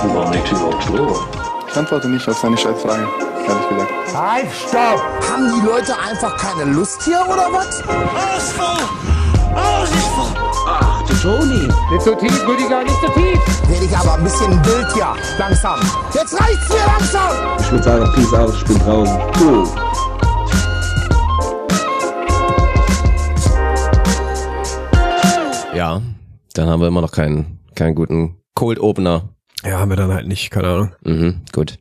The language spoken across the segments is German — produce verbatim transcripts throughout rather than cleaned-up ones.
war nichts überhaupt vor. Ich antworte nicht auf seine Scheißfrage, ehrlich gesagt. Halt, stopp! Haben die Leute einfach keine Lust hier, oder was? Alles voll! Alles ist voll! Ach, du Toni. Nicht so tief, Rüdiger, nicht so tief! Werde ich aber ein bisschen wild hier, langsam. Jetzt reicht's mir langsam! Ich würde sagen, peace out, ich bin draußen. Cool. Ja, dann haben wir immer noch keinen, keinen guten Cold Opener. Ja, haben wir dann halt nicht, keine Ahnung. Mhm, gut.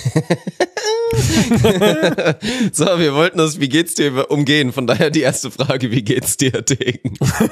So, wir wollten das Wie geht's dir umgehen, von daher die erste Frage, wie geht's dir, Degen?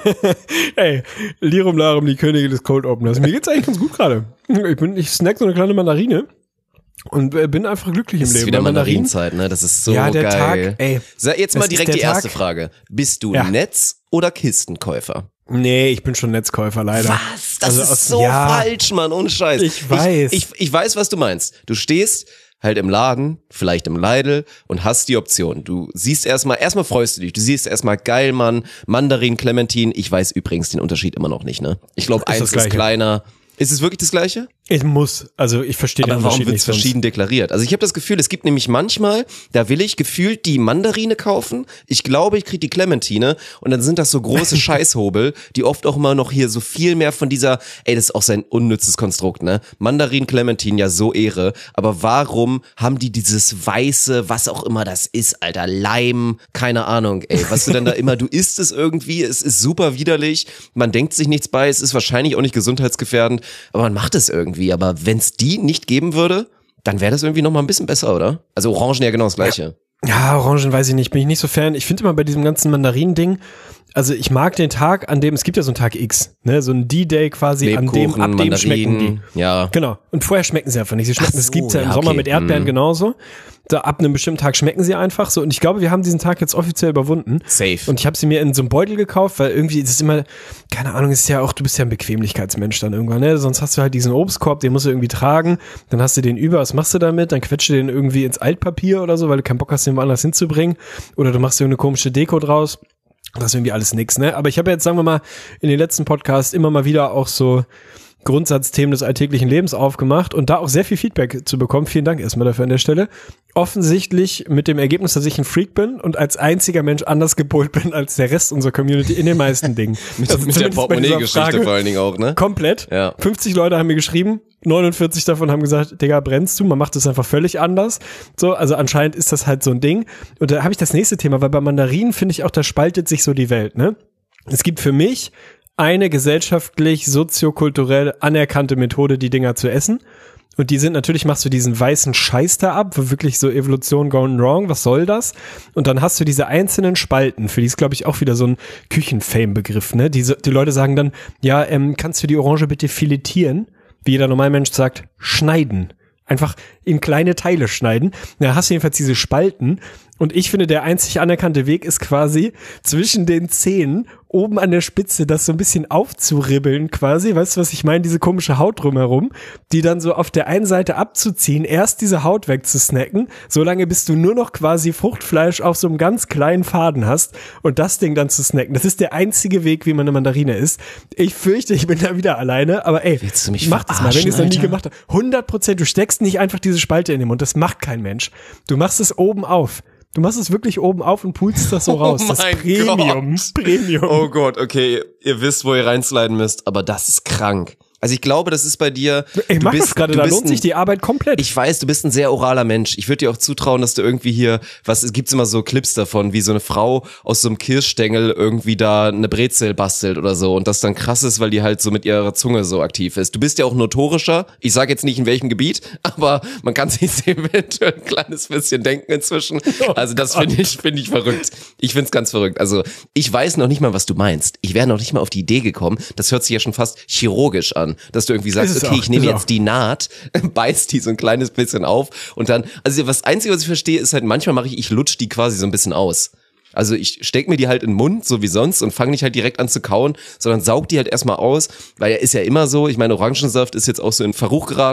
Ey, Lirum Larum, die Königin des Cold Openers. Mir geht's eigentlich ganz gut gerade. Ich bin, ich snack so eine kleine Mandarine und bin einfach glücklich im das Leben. ist wieder Mandarinen, Mandarinenzeit, ne? Das ist so ja, der geil. Tag, ey. So, jetzt mal direkt die erste Tag. Frage. Bist du Ja. Netz- oder Kistenkäufer? Nee, ich bin schon Netzkäufer, leider. Was? Das Also ist aus- so ja. falsch, Mann, ohne Scheiß. Ich weiß. Ich, ich, ich weiß, was du meinst. Du stehst halt im Laden, vielleicht im Lidl und hast die Option. Du siehst erstmal, erstmal freust du dich. Du siehst erstmal geil, Mann, Mandarin, Clementin. Ich weiß übrigens den Unterschied immer noch nicht, ne? Ich glaube, Ist eins das ist Gleiche. kleiner. Ist es wirklich das Gleiche? Ich muss, also ich verstehe den Aber warum Unterschied wird nicht es sonst. verschieden deklariert? Also ich habe das Gefühl, es gibt nämlich manchmal, da will ich gefühlt die Mandarine kaufen. Ich glaube, ich kriege die Clementine und dann sind das so große Scheißhobel, die oft auch immer noch hier so viel mehr von dieser, ey, das ist auch sein unnützes Konstrukt, ne? Mandarin, Clementine, ja so Ehre. Aber warum haben die dieses weiße, was auch immer das ist, Alter, Leim, keine Ahnung, ey, was du denn da immer, du isst es irgendwie, es ist super widerlich, man denkt sich nichts bei, es ist wahrscheinlich auch nicht gesundheitsgefährdend, aber man macht es irgendwie, aber wenn es die nicht geben würde, dann wäre das irgendwie noch mal ein bisschen besser, oder? Also Orangen ja genau das Gleiche. Ja, Orangen weiß ich nicht, bin ich nicht so Fan. Ich finde immer bei diesem ganzen Mandarinen-Ding, also ich mag den Tag, an dem, es gibt ja so einen Tag X, ne, so ein D-Day quasi, an dem, ab dem schmecken die. Ja. Genau. Und vorher schmecken sie einfach nicht. Sie schmecken, Ach das so, gibt's ja im ja, Sommer okay. mit Erdbeeren Mhm. genauso. Da ab einem bestimmten Tag schmecken sie einfach so. Und ich glaube, wir haben diesen Tag jetzt offiziell überwunden. Safe. Und ich habe sie mir in so einem Beutel gekauft, weil irgendwie ist es immer, keine Ahnung, ist ja auch, du bist ja ein Bequemlichkeitsmensch dann irgendwann, ne? Sonst hast du halt diesen Obstkorb, den musst du irgendwie tragen, dann hast du den über, was machst du damit? Dann quetscht du den irgendwie ins Altpapier oder so, weil du keinen Bock hast, den woanders hinzubringen. Oder du machst irgendeine komische Deko draus. Das ist irgendwie alles nix, ne? Aber ich habe jetzt, sagen wir mal, in den letzten Podcasts immer mal wieder auch so Grundsatzthemen des alltäglichen Lebens aufgemacht und da auch sehr viel Feedback zu bekommen. Vielen Dank erstmal dafür an der Stelle. Offensichtlich mit dem Ergebnis, dass ich ein Freak bin und als einziger Mensch anders gepolt bin als der Rest unserer Community in den meisten Dingen. mit Also mit der zumindest bei dieser Portemonnaie-Geschichte Frage vor allen Dingen auch, ne? Komplett. Ja. fünfzig Leute haben mir geschrieben, neunundvierzig davon haben gesagt, Digga, brennst du? Man macht das einfach völlig anders. So, also anscheinend ist das halt so ein Ding. Und da habe ich das nächste Thema, weil bei Mandarinen finde ich auch, da spaltet sich so die Welt, ne? Es gibt für mich eine gesellschaftlich, soziokulturell anerkannte Methode, die Dinger zu essen. Und die sind, natürlich machst du diesen weißen Scheiß da ab, wo wirklich so Evolution gone wrong, was soll das? Und dann hast du diese einzelnen Spalten, für die ist, glaube ich, auch wieder so ein Küchenfame-Begriff, ne? Die, die Leute sagen dann, ja, ähm, kannst du die Orange bitte filetieren? Wie jeder Normalmensch sagt, schneiden. Einfach in kleine Teile schneiden. Da hast du jedenfalls diese Spalten. Und ich finde, der einzig anerkannte Weg ist quasi zwischen den Zähnen oben an der Spitze das so ein bisschen aufzuribbeln quasi. Weißt du, was ich meine? Diese komische Haut drumherum, die dann so auf der einen Seite abzuziehen, erst diese Haut wegzusnacken, solange bis du nur noch quasi Fruchtfleisch auf so einem ganz kleinen Faden hast und das Ding dann zu snacken. Das ist der einzige Weg, wie man eine Mandarine isst. Ich fürchte, ich bin da wieder alleine, aber ey, Willst du mich mach das mal, wenn ihr es noch nie verarschen, gemacht habt. hundert Prozent, du steckst nicht einfach diese Spalte in den Mund, das macht kein Mensch. Du machst es oben auf. Du machst es wirklich oben auf und pulst das so raus. Oh Das mein Premium. Gott. Premium. Oh Gott, okay, ihr wisst, wo ihr reinsliden müsst, aber das ist krank. Also ich glaube, das ist bei dir. Ich du mach bist, das gerade, du da bist lohnt ein, sich die Arbeit komplett. Ich weiß, du bist ein sehr oraler Mensch. Ich würde dir auch zutrauen, dass du irgendwie hier, was, es gibt immer so Clips davon, wie so eine Frau aus so einem Kirschstängel irgendwie da eine Brezel bastelt oder so und das dann krass ist, weil die halt so mit ihrer Zunge so aktiv ist. Du bist ja auch notorischer. Ich sage jetzt nicht in welchem Gebiet, aber man kann sich eventuell ein kleines bisschen denken inzwischen. Also das finde ich, finde ich verrückt. Ich finde es ganz verrückt. Also ich weiß noch nicht mal, was du meinst. Ich wäre noch nicht mal auf die Idee gekommen. Das hört sich ja schon fast chirurgisch an, dass du irgendwie sagst, okay, auch, ich nehme ist jetzt auch. die Naht, beiß die so ein kleines bisschen auf und dann, also das Einzige, was ich verstehe, ist halt, manchmal mache ich, ich lutsch die quasi so ein bisschen aus. Also ich steck mir die halt in den Mund, so wie sonst, und fange nicht halt direkt an zu kauen, sondern saug die halt erstmal aus, weil ja ist ja immer so, ich meine, Orangensaft ist jetzt auch so in Verruch geraten.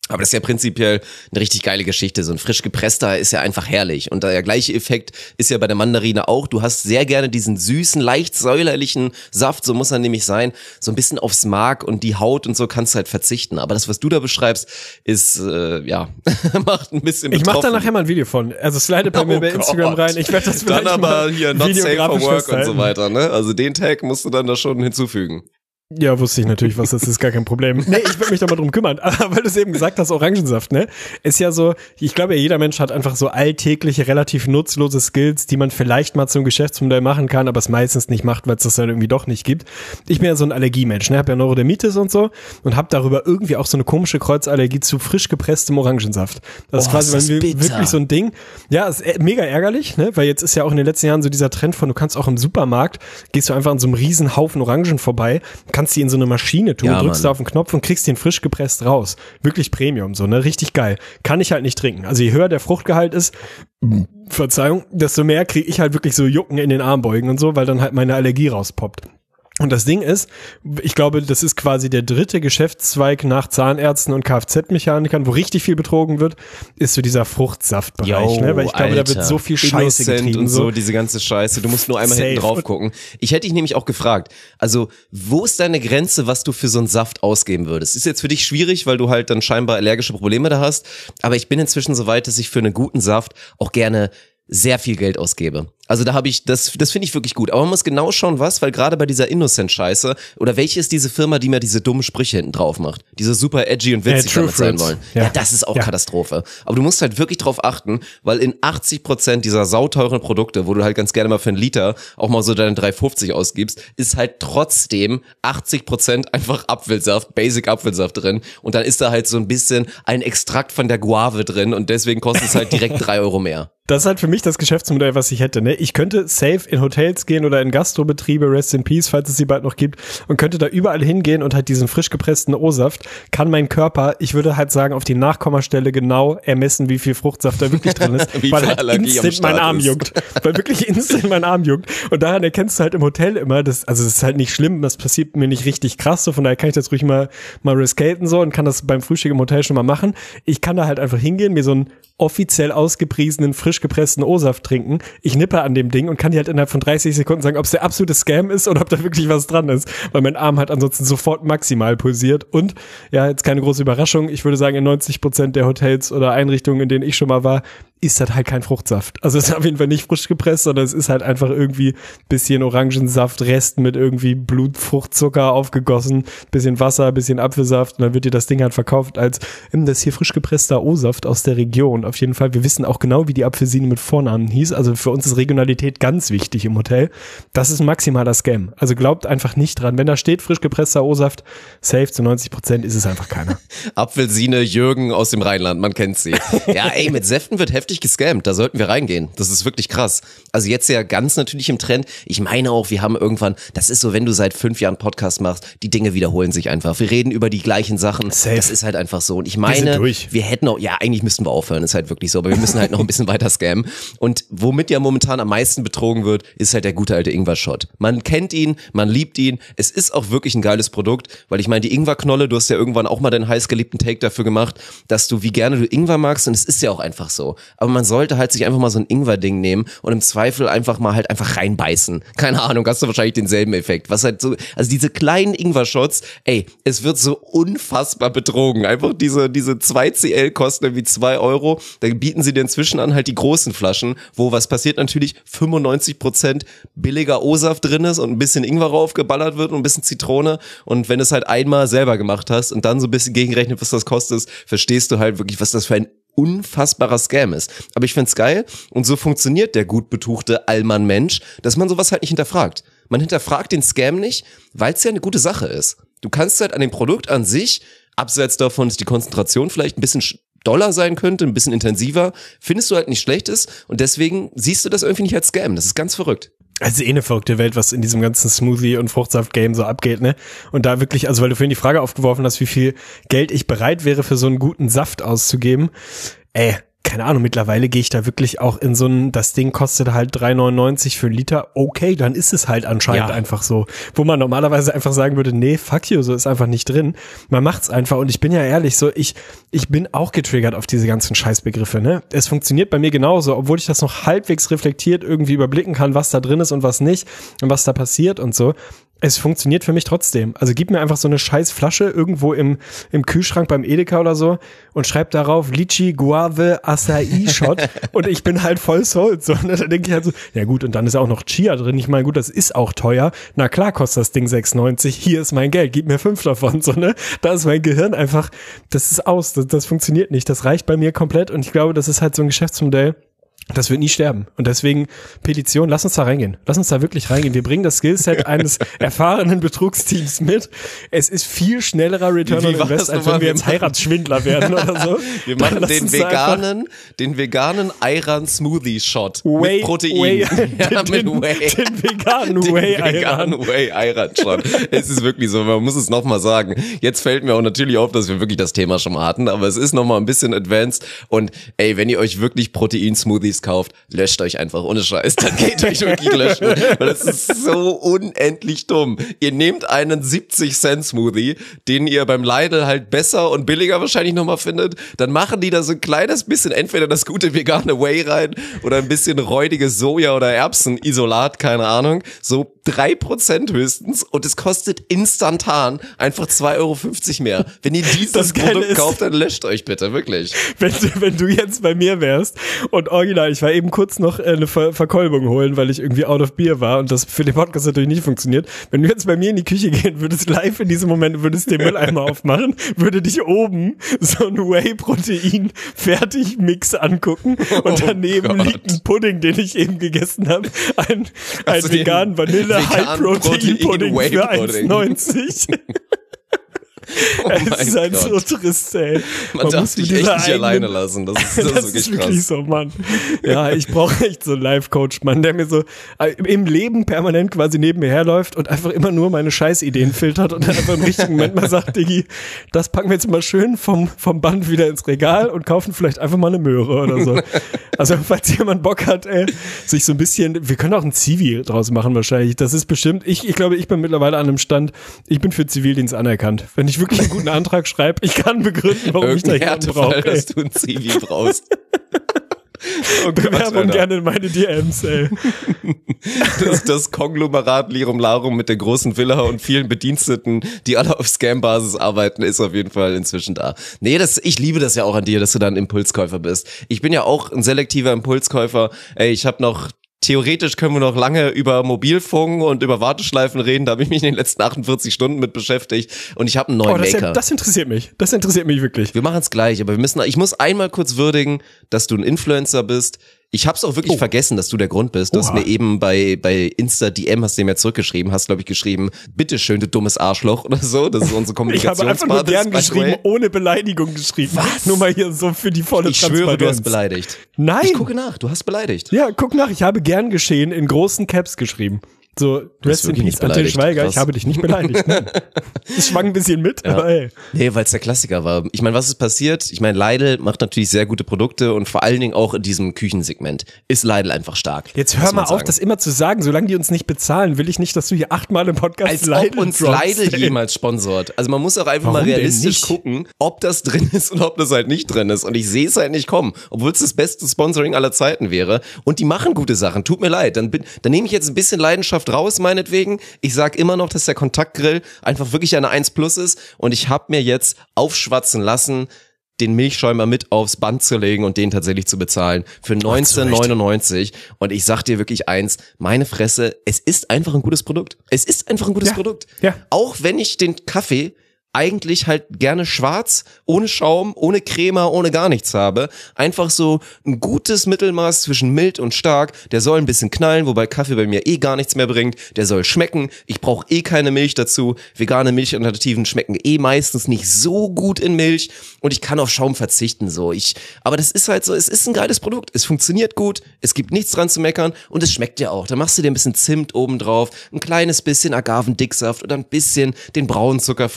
Aber das ist ja prinzipiell eine richtig geile Geschichte. So ein frisch gepresster ist ja einfach herrlich. Und der gleiche Effekt ist ja bei der Mandarine auch. Du hast sehr gerne diesen süßen, leicht säuerlichen Saft, so muss er nämlich sein. So ein bisschen aufs Mark und die Haut und so kannst du halt verzichten. Aber das, was du da beschreibst, ist, äh, ja, macht ein bisschen betroffen. Ich mach da nachher mal ein Video von. Also slide bei mir Oh bei Instagram Gott. rein. Ich werde das vielleicht Dann aber mal hier not safe for videografisch work und festhalten. so weiter, ne? Also den Tag musst du dann da schon hinzufügen. Ja, wusste ich natürlich, was das ist, gar kein Problem. Nee, ich würde mich da mal drum kümmern. Aber weil du es eben gesagt hast, Orangensaft, ne? Ist ja so, ich glaube ja, jeder Mensch hat einfach so alltägliche, relativ nutzlose Skills, die man vielleicht mal zum Geschäftsmodell machen kann, aber es meistens nicht macht, weil es das dann irgendwie doch nicht gibt. Ich bin ja so ein Allergiemensch, ne? Hab ja Neurodermitis und so und hab darüber irgendwie auch so eine komische Kreuzallergie zu frisch gepresstem Orangensaft. Das Oh, ist quasi ist das bei mir bitter. wirklich so ein Ding. Ja, ist äh, mega ärgerlich, ne? Weil jetzt ist ja auch in den letzten Jahren so dieser Trend von, du kannst auch im Supermarkt, gehst du einfach an so einem riesen Haufen Orangen vorbei, kannst die in so eine Maschine tun, Ja, drückst Mann. da auf den Knopf und kriegst den frisch gepresst raus. Wirklich Premium, so, ne? Richtig geil. Kann ich halt nicht trinken. Also je höher der Fruchtgehalt ist, Verzeihung, desto mehr kriege ich halt wirklich so Jucken in den Armbeugen und so, weil dann halt meine Allergie rauspoppt. Und das Ding ist, ich glaube, das ist quasi der dritte Geschäftszweig nach Zahnärzten und Kfz-Mechanikern, wo richtig viel betrogen wird, ist so dieser Fruchtsaftbereich, Yo, ne? Weil ich glaube, da Alter. wird so viel Scheiße Innocent getrieben. und so, so. diese ganze Scheiße. Du musst nur einmal hinten Safe. drauf gucken. Ich hätte dich nämlich auch gefragt, also wo ist deine Grenze, was du für so einen Saft ausgeben würdest? Ist jetzt für dich schwierig, weil du halt dann scheinbar allergische Probleme da hast, aber ich bin inzwischen so weit, dass ich für einen guten Saft auch gerne sehr viel Geld ausgebe. Also da habe ich, das das finde ich wirklich gut. Aber man muss genau schauen, was, weil gerade bei dieser Innocent-Scheiße, oder welche ist diese Firma, die mir diese dummen Sprüche hinten drauf macht? Diese super edgy und witzig True damit sein Fruits. wollen. Ja. Ja, das ist auch Ja. Katastrophe. Aber du musst halt wirklich drauf achten, weil in achtzig Prozent dieser sauteuren Produkte, wo du halt ganz gerne mal für einen Liter auch mal so deine drei fünfzig ausgibst, ist halt trotzdem achtzig Prozent einfach Apfelsaft, Basic Apfelsaft drin. Und dann ist da halt so ein bisschen ein Extrakt von der Guave drin und deswegen kostet es halt direkt drei Euro mehr. Das ist halt für mich das Geschäftsmodell, was ich hätte. Ne? Ich könnte safe in Hotels gehen oder in Gastrobetriebe, Rest in Peace, falls es sie bald noch gibt, und könnte da überall hingehen und halt diesen frisch gepressten O-Saft, kann mein Körper, ich würde halt sagen, auf die Nachkommastelle genau ermessen, wie viel Fruchtsaft da wirklich drin ist, Wie weil viel halt Allergie am instant mein Start Arm ist. juckt. Weil wirklich instant mein Arm juckt. Und daran erkennst du halt im Hotel immer, das, also das ist halt nicht schlimm, das passiert mir nicht richtig krass, so von daher kann ich das ruhig mal, mal riskaten so und kann das beim Frühstück im Hotel schon mal machen. Ich kann da halt einfach hingehen, mir so einen offiziell ausgepriesenen, frisch gepressten O-Saft trinken. Ich nippe an dem Ding und kann dir halt innerhalb von dreißig Sekunden sagen, ob es der absolute Scam ist oder ob da wirklich was dran ist, weil mein Arm halt ansonsten sofort maximal pulsiert. Und ja, jetzt keine große Überraschung, ich würde sagen, in neunzig Prozent der Hotels oder Einrichtungen, in denen ich schon mal war, ist das halt kein Fruchtsaft. Also es ist auf jeden Fall nicht frisch gepresst, sondern es ist halt einfach irgendwie bisschen Orangensaft, Rest mit irgendwie Blutfruchtzucker aufgegossen, bisschen Wasser, bisschen Apfelsaft und dann wird dir das Ding halt verkauft als, hm, das ist hier frisch gepresster O-Saft aus der Region. Auf jeden Fall, wir wissen auch genau, wie die Apfelsine mit Vornamen hieß. Also für uns ist Regionalität ganz wichtig im Hotel. Das ist ein maximaler Scam. Also glaubt einfach nicht dran. Wenn da steht frisch gepresster O-Saft, safe zu neunzig Prozent ist es einfach keiner. Apfelsine Jürgen aus dem Rheinland, man kennt sie. Ja, ey, mit Säften wird heftig gescammt, da sollten wir reingehen. Das ist wirklich krass. Also jetzt ja ganz natürlich im Trend. Ich meine auch, wir haben irgendwann, das ist so, wenn du seit fünf Jahren Podcast machst, die Dinge wiederholen sich einfach. Wir reden über die gleichen Sachen. Safe. Das ist halt einfach so. Und ich Wir meine, sind durch. wir hätten auch, ja, eigentlich müssten wir aufhören, ist halt wirklich so, aber wir müssen halt noch ein bisschen weiter scammen. Und womit ja momentan am meisten betrogen wird, ist halt der gute alte Ingwer-Shot. Man kennt ihn, man liebt ihn. Es ist auch wirklich ein geiles Produkt, weil ich meine, die Ingwerknolle, du hast ja irgendwann auch mal deinen heißgeliebten Take dafür gemacht, dass du, wie gerne du Ingwer magst, und es ist ja auch einfach so. Aber man sollte halt sich einfach mal so ein Ingwer-Ding nehmen und im Zweifel einfach mal halt einfach reinbeißen. Keine Ahnung, hast du wahrscheinlich denselben Effekt. Was halt so, also diese kleinen Ingwer-Shots, ey, es wird so unfassbar betrogen. Einfach diese, diese zwei Zentiliter kosten irgendwie zwei Euro. Da bieten sie dir inzwischen an halt die großen Flaschen, wo was passiert natürlich, fünfundneunzig Prozent billiger O-Saft drin ist und ein bisschen Ingwer raufgeballert wird und ein bisschen Zitrone. Und wenn du es halt einmal selber gemacht hast und dann so ein bisschen gegenrechnet, was das kostet, verstehst du halt wirklich, was das für ein unfassbarer Scam ist. Aber ich find's geil und so funktioniert der gut betuchte Allmann-Mensch, dass man sowas halt nicht hinterfragt. Man hinterfragt den Scam nicht, weil es ja eine gute Sache ist. Du kannst halt an dem Produkt an sich, abseits davon, dass die Konzentration vielleicht ein bisschen doller sein könnte, ein bisschen intensiver, findest du halt nicht schlecht ist und deswegen siehst du das irgendwie nicht als Scam. Das ist ganz verrückt. Es ist eh eine verrückte Welt, was in diesem ganzen Smoothie- und Fruchtsaft-Game so abgeht, ne? Und da wirklich, also weil du vorhin die Frage aufgeworfen hast, wie viel Geld ich bereit wäre, für so einen guten Saft auszugeben. Ey, keine Ahnung, mittlerweile gehe ich da wirklich auch in so ein, das Ding kostet halt drei neunundneunzig für einen Liter, okay, dann ist es halt anscheinend Ja. einfach so. Wo man normalerweise einfach sagen würde, nee, fuck you, so ist einfach nicht drin. Man macht's einfach und ich bin ja ehrlich, so ich ich bin auch getriggert auf diese ganzen Scheißbegriffe, ne? Es funktioniert bei mir genauso, obwohl ich das noch halbwegs reflektiert irgendwie überblicken kann, was da drin ist und was nicht und was da passiert und so. Es funktioniert für mich trotzdem. Also gib mir einfach so eine scheiß Flasche irgendwo im, im Kühlschrank beim Edeka oder so und schreib darauf Lychee, Guave, Acai Shot und ich bin halt voll sold. So, und dann denke ich halt so, ja gut, und dann ist auch noch Chia drin. Ich meine, gut, das ist auch teuer. Na klar kostet das Ding sechs neunzig. Hier ist mein Geld, gib mir fünf davon. So, ne? Da ist mein Gehirn einfach, das ist aus, das, das funktioniert nicht. Das reicht bei mir komplett und ich glaube, das ist halt so ein Geschäftsmodell, das wird nie sterben. Und deswegen, Petition, lass uns da reingehen. Lass uns da wirklich reingehen. Wir bringen das Skillset eines erfahrenen Betrugsteams mit. Es ist viel schnellerer Return Wie on war Invest, das als nochmal? wenn wir Wir jetzt machen- Heiratsschwindler werden oder so. Wir Dann machen lass den uns da einfach veganen, den veganen Ayran Smoothie Shot Whey, mit Protein. Whey, ja, den, mit Whey. den veganen Den Whey veganen Ayran. Whey Ayran Shot. Es ist wirklich so, man muss es nochmal sagen. Jetzt fällt mir auch natürlich auf, dass wir wirklich das Thema schon mal hatten, aber es ist nochmal ein bisschen advanced und ey, wenn ihr euch wirklich Protein-Smoothies kauft, löscht euch einfach ohne Scheiß, dann geht euch wirklich löschen, weil das ist so unendlich dumm. Ihr nehmt einen siebzig Cent Smoothie, den ihr beim Lidl halt besser und billiger wahrscheinlich nochmal findet, dann machen die da so ein kleines bisschen entweder das gute vegane Whey rein oder ein bisschen räudiges Soja- oder Erbsenisolat, keine Ahnung, so drei Prozent höchstens und es kostet instantan einfach zwei Euro fünfzig mehr. Wenn ihr dieses Das Geile Produkt ist- kauft, dann löscht euch bitte, wirklich. Wenn du, wenn du jetzt bei mir wärst und original, ich war eben kurz noch äh, eine Ver Verkolbung holen, weil ich irgendwie out of beer war und das für den Podcast natürlich nicht funktioniert. Wenn du jetzt bei mir in die Küche gehen würdest, live in diesem Moment, würdest den Mülleimer aufmachen, würde dich oben so ein Whey-Protein-Fertig-Mix angucken und daneben Gott. liegt ein Pudding, den ich eben gegessen habe. Ein, ein du den veganen Vanille-High-Protein-Pudding veganen für Protein-Whey-Pudding? eins neunzig. Oh Es mein ist halt Gott. so trist, ey. Man darf muss dich mit echt dieser nicht eigenen- alleine lassen. Das ist, das das ist ist wirklich wirklich krass. so, Mann. Ja, ich brauche echt so einen Life-Coach, Mann, der mir so äh, im Leben permanent quasi neben mir herläuft und einfach immer nur meine Scheißideen filtert und dann einfach im richtigen Moment mal sagt, Diggi, das packen wir jetzt mal schön vom, vom Band wieder ins Regal und kaufen vielleicht einfach mal eine Möhre oder so. Also, falls jemand Bock hat, ey, sich so ein bisschen, wir können auch ein Zivi draus machen wahrscheinlich. Das ist bestimmt, ich, ich glaube, ich bin mittlerweile an einem Stand, ich bin für Zivildienst anerkannt. Wenn ich wirklich einen guten Antrag schreibe, ich kann begründen, warum ich da Irgendein jemanden Härtefall, brauche. dass du ein Zivi brauchst. Oh Gott, Bewerbung Alter. gerne in meine D Ms, ey. Das, das Konglomerat Lirum Larum mit der großen Villa und vielen Bediensteten, die alle auf Scam-Basis arbeiten, ist auf jeden Fall inzwischen da. Nee, das, ich liebe das ja auch an dir, dass du dann Impulskäufer bist. Ich bin ja auch ein selektiver Impulskäufer. Ey, ich habe noch theoretisch können wir noch lange über Mobilfunk und über Warteschleifen reden. Da habe ich mich in den letzten achtundvierzig Stunden mit beschäftigt und ich habe einen neuen Oh, das, Maker. das interessiert mich. Das interessiert mich wirklich. Wir machen es gleich, aber wir müssen, ich muss einmal kurz würdigen, dass du ein Influencer bist. Ich hab's auch wirklich Oh. vergessen, dass du der Grund bist. Du hast Oha. mir eben bei, bei Insta-D M hast du mir ja zurückgeschrieben, hast, glaube ich, geschrieben, bitteschön, du dummes Arschloch oder so. Das ist unsere Ich habe einfach nur Kommunikationsbasis. gern by the geschrieben, way. ohne Beleidigung geschrieben. Was? Nur mal hier so für die volle Ich Transparenz. schwöre, du hast beleidigt. Nein. Ich gucke nach, du hast beleidigt. Ja, guck nach, ich habe gern geschehen in großen Caps geschrieben. So, rest in wirklich peace, nicht Antil beleidigt. Schweiger, Krass. ich habe dich nicht beleidigt. Nein. Ich schwang ein bisschen mit, aber ey. Nee, weil es der Klassiker war. Ich meine, was ist passiert? Ich meine, Lidl macht natürlich sehr gute Produkte und vor allen Dingen auch in diesem Küchensegment ist Lidl einfach stark. Jetzt muss hör man mal auf, sagen. das immer zu sagen. Solange die uns nicht bezahlen, will ich nicht, dass du hier achtmal im Podcast Als Lidl ob uns droppst, Lidl ey. jemals sponsort. Also man muss auch einfach Warum mal denn realistisch nicht? gucken, ob das drin ist und ob das halt nicht drin ist. Und ich sehe es halt nicht kommen, obwohl es das beste Sponsoring aller Zeiten wäre. Und die machen gute Sachen. Tut mir leid. Dann, bin, dann nehme ich jetzt ein bisschen Leidenschaft raus, meinetwegen. Ich sag immer noch, dass der Kontaktgrill einfach wirklich eine eins plus ist. Und ich habe mir jetzt aufschwatzen lassen, den Milchschäumer mit aufs Band zu legen und den tatsächlich zu bezahlen für neunzehn neunundneunzig. Und ich sag dir wirklich eins, meine Fresse, es ist einfach ein gutes Produkt. Es ist einfach ein gutes Ja, Produkt. ja. Auch wenn ich den Kaffee eigentlich halt gerne schwarz, ohne Schaum, ohne Crema, ohne gar nichts habe. Einfach so ein gutes Mittelmaß zwischen mild und stark. Der soll ein bisschen knallen, wobei Kaffee bei mir eh gar nichts mehr bringt. Der soll schmecken. Ich brauche eh keine Milch dazu. Vegane Milchalternativen schmecken eh meistens nicht so gut in Milch. Und ich kann auf Schaum verzichten, so. Ich, aber das ist halt so, es ist ein geiles Produkt. Es funktioniert gut. Es gibt nichts dran zu meckern. Und es schmeckt ja auch. Da machst du dir ein bisschen Zimt oben drauf, ein kleines bisschen Agavendicksaft oder ein bisschen den Braunzucker vielleicht fürs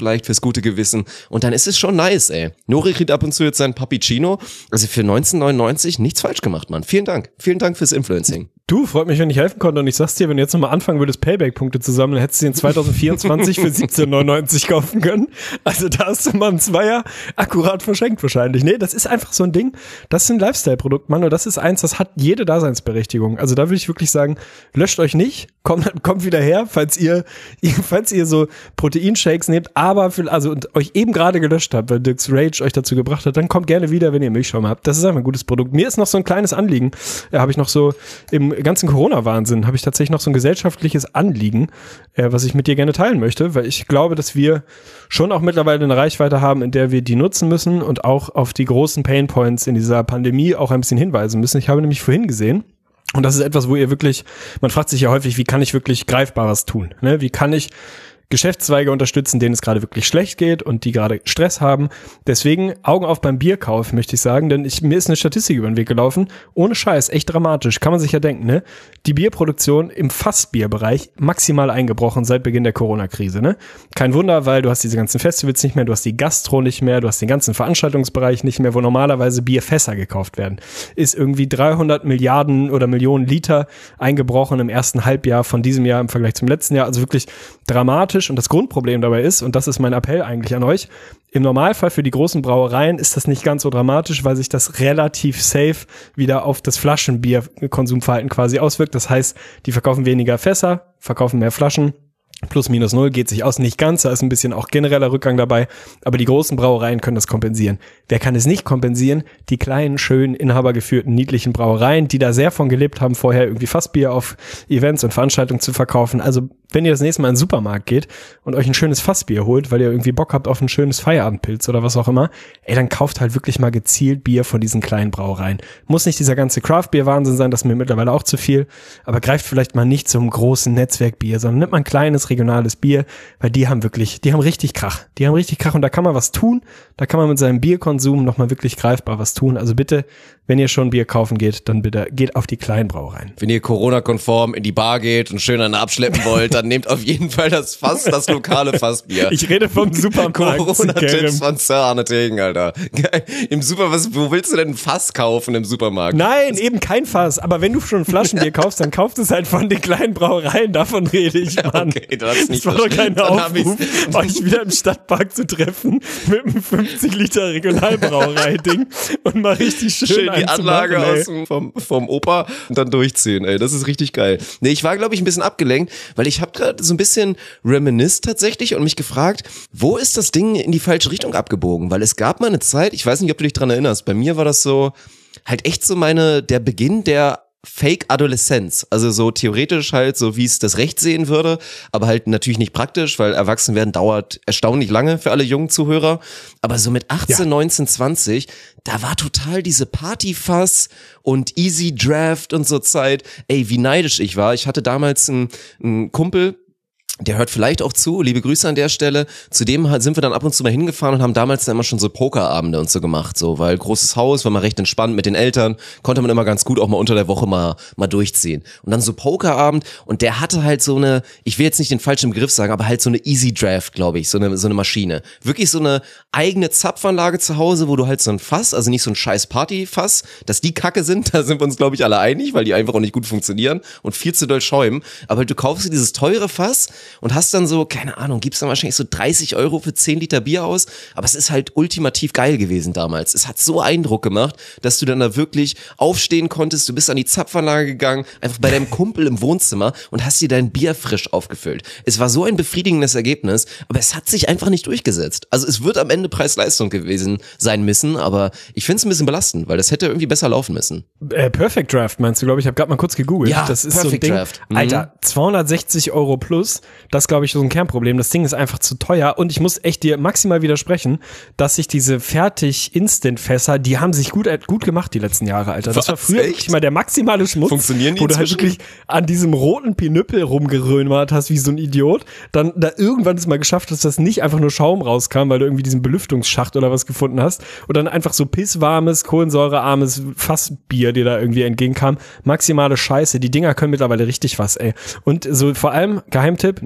gute Gewissen. Und dann ist es schon nice, ey. Nori kriegt ab und zu jetzt seinen Pappuccino. Also für neunzehn neunundneunzig nichts falsch gemacht, Mann. Vielen Dank. Vielen Dank fürs Influencing. Du, freut mich, wenn ich helfen konnte. Und ich sag's dir, wenn du jetzt nochmal anfangen würdest, Payback-Punkte zu sammeln, hättest du den zwanzig vierundzwanzig für siebzehn neunundneunzig kaufen können. Also da hast du mal einen Zweier akkurat verschenkt wahrscheinlich. Nee, das ist einfach so ein Ding. Das ist ein Lifestyle-Produkt, Mann. Und das ist eins, das hat jede Daseinsberechtigung. Also da würde ich wirklich sagen, löscht euch nicht. Kommt, kommt wieder her, falls ihr, falls ihr so Proteinshakes nehmt, aber für, also und euch eben gerade gelöscht habt, weil Dirks Rage euch dazu gebracht hat, dann kommt gerne wieder, wenn ihr Milchschaum habt. Das ist einfach ein gutes Produkt. Mir ist noch so ein kleines Anliegen. Da habe ich noch so im ganzen Corona-Wahnsinn habe ich tatsächlich noch so ein gesellschaftliches Anliegen, äh, was ich mit dir gerne teilen möchte, weil ich glaube, dass wir schon auch mittlerweile eine Reichweite haben, in der wir die nutzen müssen und auch auf die großen Painpoints in dieser Pandemie auch ein bisschen hinweisen müssen. Ich habe nämlich vorhin gesehen, und das ist etwas, wo ihr wirklich, man fragt sich ja häufig, wie kann ich wirklich Greifbares tun? Ne? Wie kann ich Geschäftszweige unterstützen, denen es gerade wirklich schlecht geht und die gerade Stress haben. Deswegen Augen auf beim Bierkauf, möchte ich sagen, denn ich, mir ist eine Statistik über den Weg gelaufen. Ohne Scheiß, echt dramatisch, kann man sich ja denken, ne? Die Bierproduktion im Fassbierbereich maximal eingebrochen seit Beginn der Corona-Krise, ne? Kein Wunder, weil du hast diese ganzen Festivals nicht mehr, du hast die Gastro nicht mehr, du hast den ganzen Veranstaltungsbereich nicht mehr, wo normalerweise Bierfässer gekauft werden. Ist irgendwie dreihundert Milliarden oder Millionen Liter eingebrochen im ersten Halbjahr von diesem Jahr im Vergleich zum letzten Jahr. Also wirklich dramatisch. Und das Grundproblem dabei ist, und das ist mein Appell eigentlich an euch, im Normalfall für die großen Brauereien ist das nicht ganz so dramatisch, weil sich das relativ safe wieder auf das Flaschenbierkonsumverhalten quasi auswirkt. Das heißt, die verkaufen weniger Fässer, verkaufen mehr Flaschen. Plus minus null geht sich aus, nicht ganz, da ist ein bisschen auch genereller Rückgang dabei, aber die großen Brauereien können das kompensieren. Wer kann es nicht kompensieren? Die kleinen, schönen, inhabergeführten, niedlichen Brauereien, die da sehr von gelebt haben, vorher irgendwie Fassbier auf Events und Veranstaltungen zu verkaufen. Also wenn ihr das nächste Mal in den Supermarkt geht und euch ein schönes Fassbier holt, weil ihr irgendwie Bock habt auf ein schönes Feierabendpilz oder was auch immer, ey, dann kauft halt wirklich mal gezielt Bier von diesen kleinen Brauereien. Muss nicht dieser ganze Craft-Bier-Wahnsinn sein, das ist mir mittlerweile auch zu viel, aber greift vielleicht mal nicht zum großen Netzwerkbier, sondern nimmt mal ein kleines regionales Bier, weil die haben wirklich, die haben richtig Krach. Die haben richtig Krach und da kann man was tun, da kann man mit seinem Bierkonsum nochmal wirklich greifbar was tun. Also bitte, wenn ihr schon Bier kaufen geht, dann bitte geht auf die kleinen Brauereien. Wenn ihr Corona-konform in die Bar geht und schön einen abschleppen wollt, dann nehmt auf jeden Fall das Fass, das lokale Fassbier. Ich rede vom Supermarkt. Corona-Tipps von Sir Arne Tegen, Alter. Geil. Im Super, was, wo willst du denn ein Fass kaufen im Supermarkt? Nein, eben kein Fass. Aber wenn du schon Flaschenbier kaufst, dann kauft es halt von den kleinen Brauereien. Davon rede ich, Mann. Okay, du hast nicht das war doch kein Aufruf, euch wieder im Stadtpark zu treffen mit einem fünfzig Liter Regionalbrauerei-Ding und mal richtig schön, schön die Anlage machen, aus dem, vom, vom Opa und dann durchziehen, ey. Das ist richtig geil. Nee, ich war, glaube ich, ein bisschen abgelenkt, weil ich habe gerade so ein bisschen reminisced tatsächlich und mich gefragt, wo ist das Ding in die falsche Richtung abgebogen? Weil es gab mal eine Zeit, ich weiß nicht, ob du dich dran erinnerst, bei mir war das so, halt echt so meine, der Beginn der Fake-Adoleszenz, also so theoretisch halt so, wie es das Recht sehen würde, aber halt natürlich nicht praktisch, weil erwachsen werden dauert erstaunlich lange für alle jungen Zuhörer, aber so mit achtzehn, ja. neunzehn, zwanzig, da war total diese Partyfass und Easy Draft und so Zeit, ey, wie neidisch ich war. Ich hatte damals einen, einen Kumpel, der hört vielleicht auch zu, liebe Grüße an der Stelle. Zudem sind wir dann ab und zu mal hingefahren und haben damals dann immer schon so Pokerabende und so gemacht, so, weil großes Haus, war mal recht entspannt mit den Eltern, konnte man immer ganz gut auch mal unter der Woche mal mal durchziehen. Und dann so Pokerabend und der hatte halt so eine, ich will jetzt nicht den falschen Begriff sagen, aber halt so eine Easy Draft, glaube ich, so eine so eine Maschine. Wirklich so eine eigene Zapfanlage zu Hause, wo du halt so ein Fass, also nicht so ein scheiß Partyfass, dass die Kacke sind, da sind wir uns glaube ich alle einig, weil die einfach auch nicht gut funktionieren und viel zu doll schäumen, aber halt, du kaufst dir dieses teure Fass und hast dann so, keine Ahnung, gibst dann wahrscheinlich so dreißig Euro für zehn Liter Bier aus, aber es ist halt ultimativ geil gewesen damals. Es hat so Eindruck gemacht, dass du dann da wirklich aufstehen konntest, du bist an die Zapfanlage gegangen, einfach bei deinem Kumpel im Wohnzimmer und hast dir dein Bier frisch aufgefüllt. Es war so ein befriedigendes Ergebnis, aber es hat sich einfach nicht durchgesetzt. Also es wird am Ende Preis-Leistung gewesen sein müssen, aber ich finde es ein bisschen belastend, weil das hätte irgendwie besser laufen müssen. Äh, Perfect Draft meinst du, glaube ich, ich habe gerade mal kurz gegoogelt. Ja, das ist Perfect so ein Ding, Draft. Mhm. Alter, zweihundertsechzig Euro plus, das glaube ich so ein Kernproblem. Das Ding ist einfach zu teuer und ich muss echt dir maximal widersprechen, dass sich diese Fertig-Instant-Fässer, die haben sich gut gut gemacht die letzten Jahre, Alter. Das Was, war früher echt? wirklich mal der maximale Schmutz, Funktionieren die wo du halt inzwischen? wirklich an diesem roten Pinüppel rumgerömert hast wie so ein Idiot. Dann da irgendwann es mal geschafft hast, dass nicht einfach nur Schaum rauskam, weil du irgendwie diesen Belüftungsschacht oder was gefunden hast und dann einfach so pisswarmes, kohlensäurearmes Fassbier dir da irgendwie entgegenkam. Maximale Scheiße. Die Dinger können mittlerweile richtig was, ey. Und so vor allem, Geheimtipp,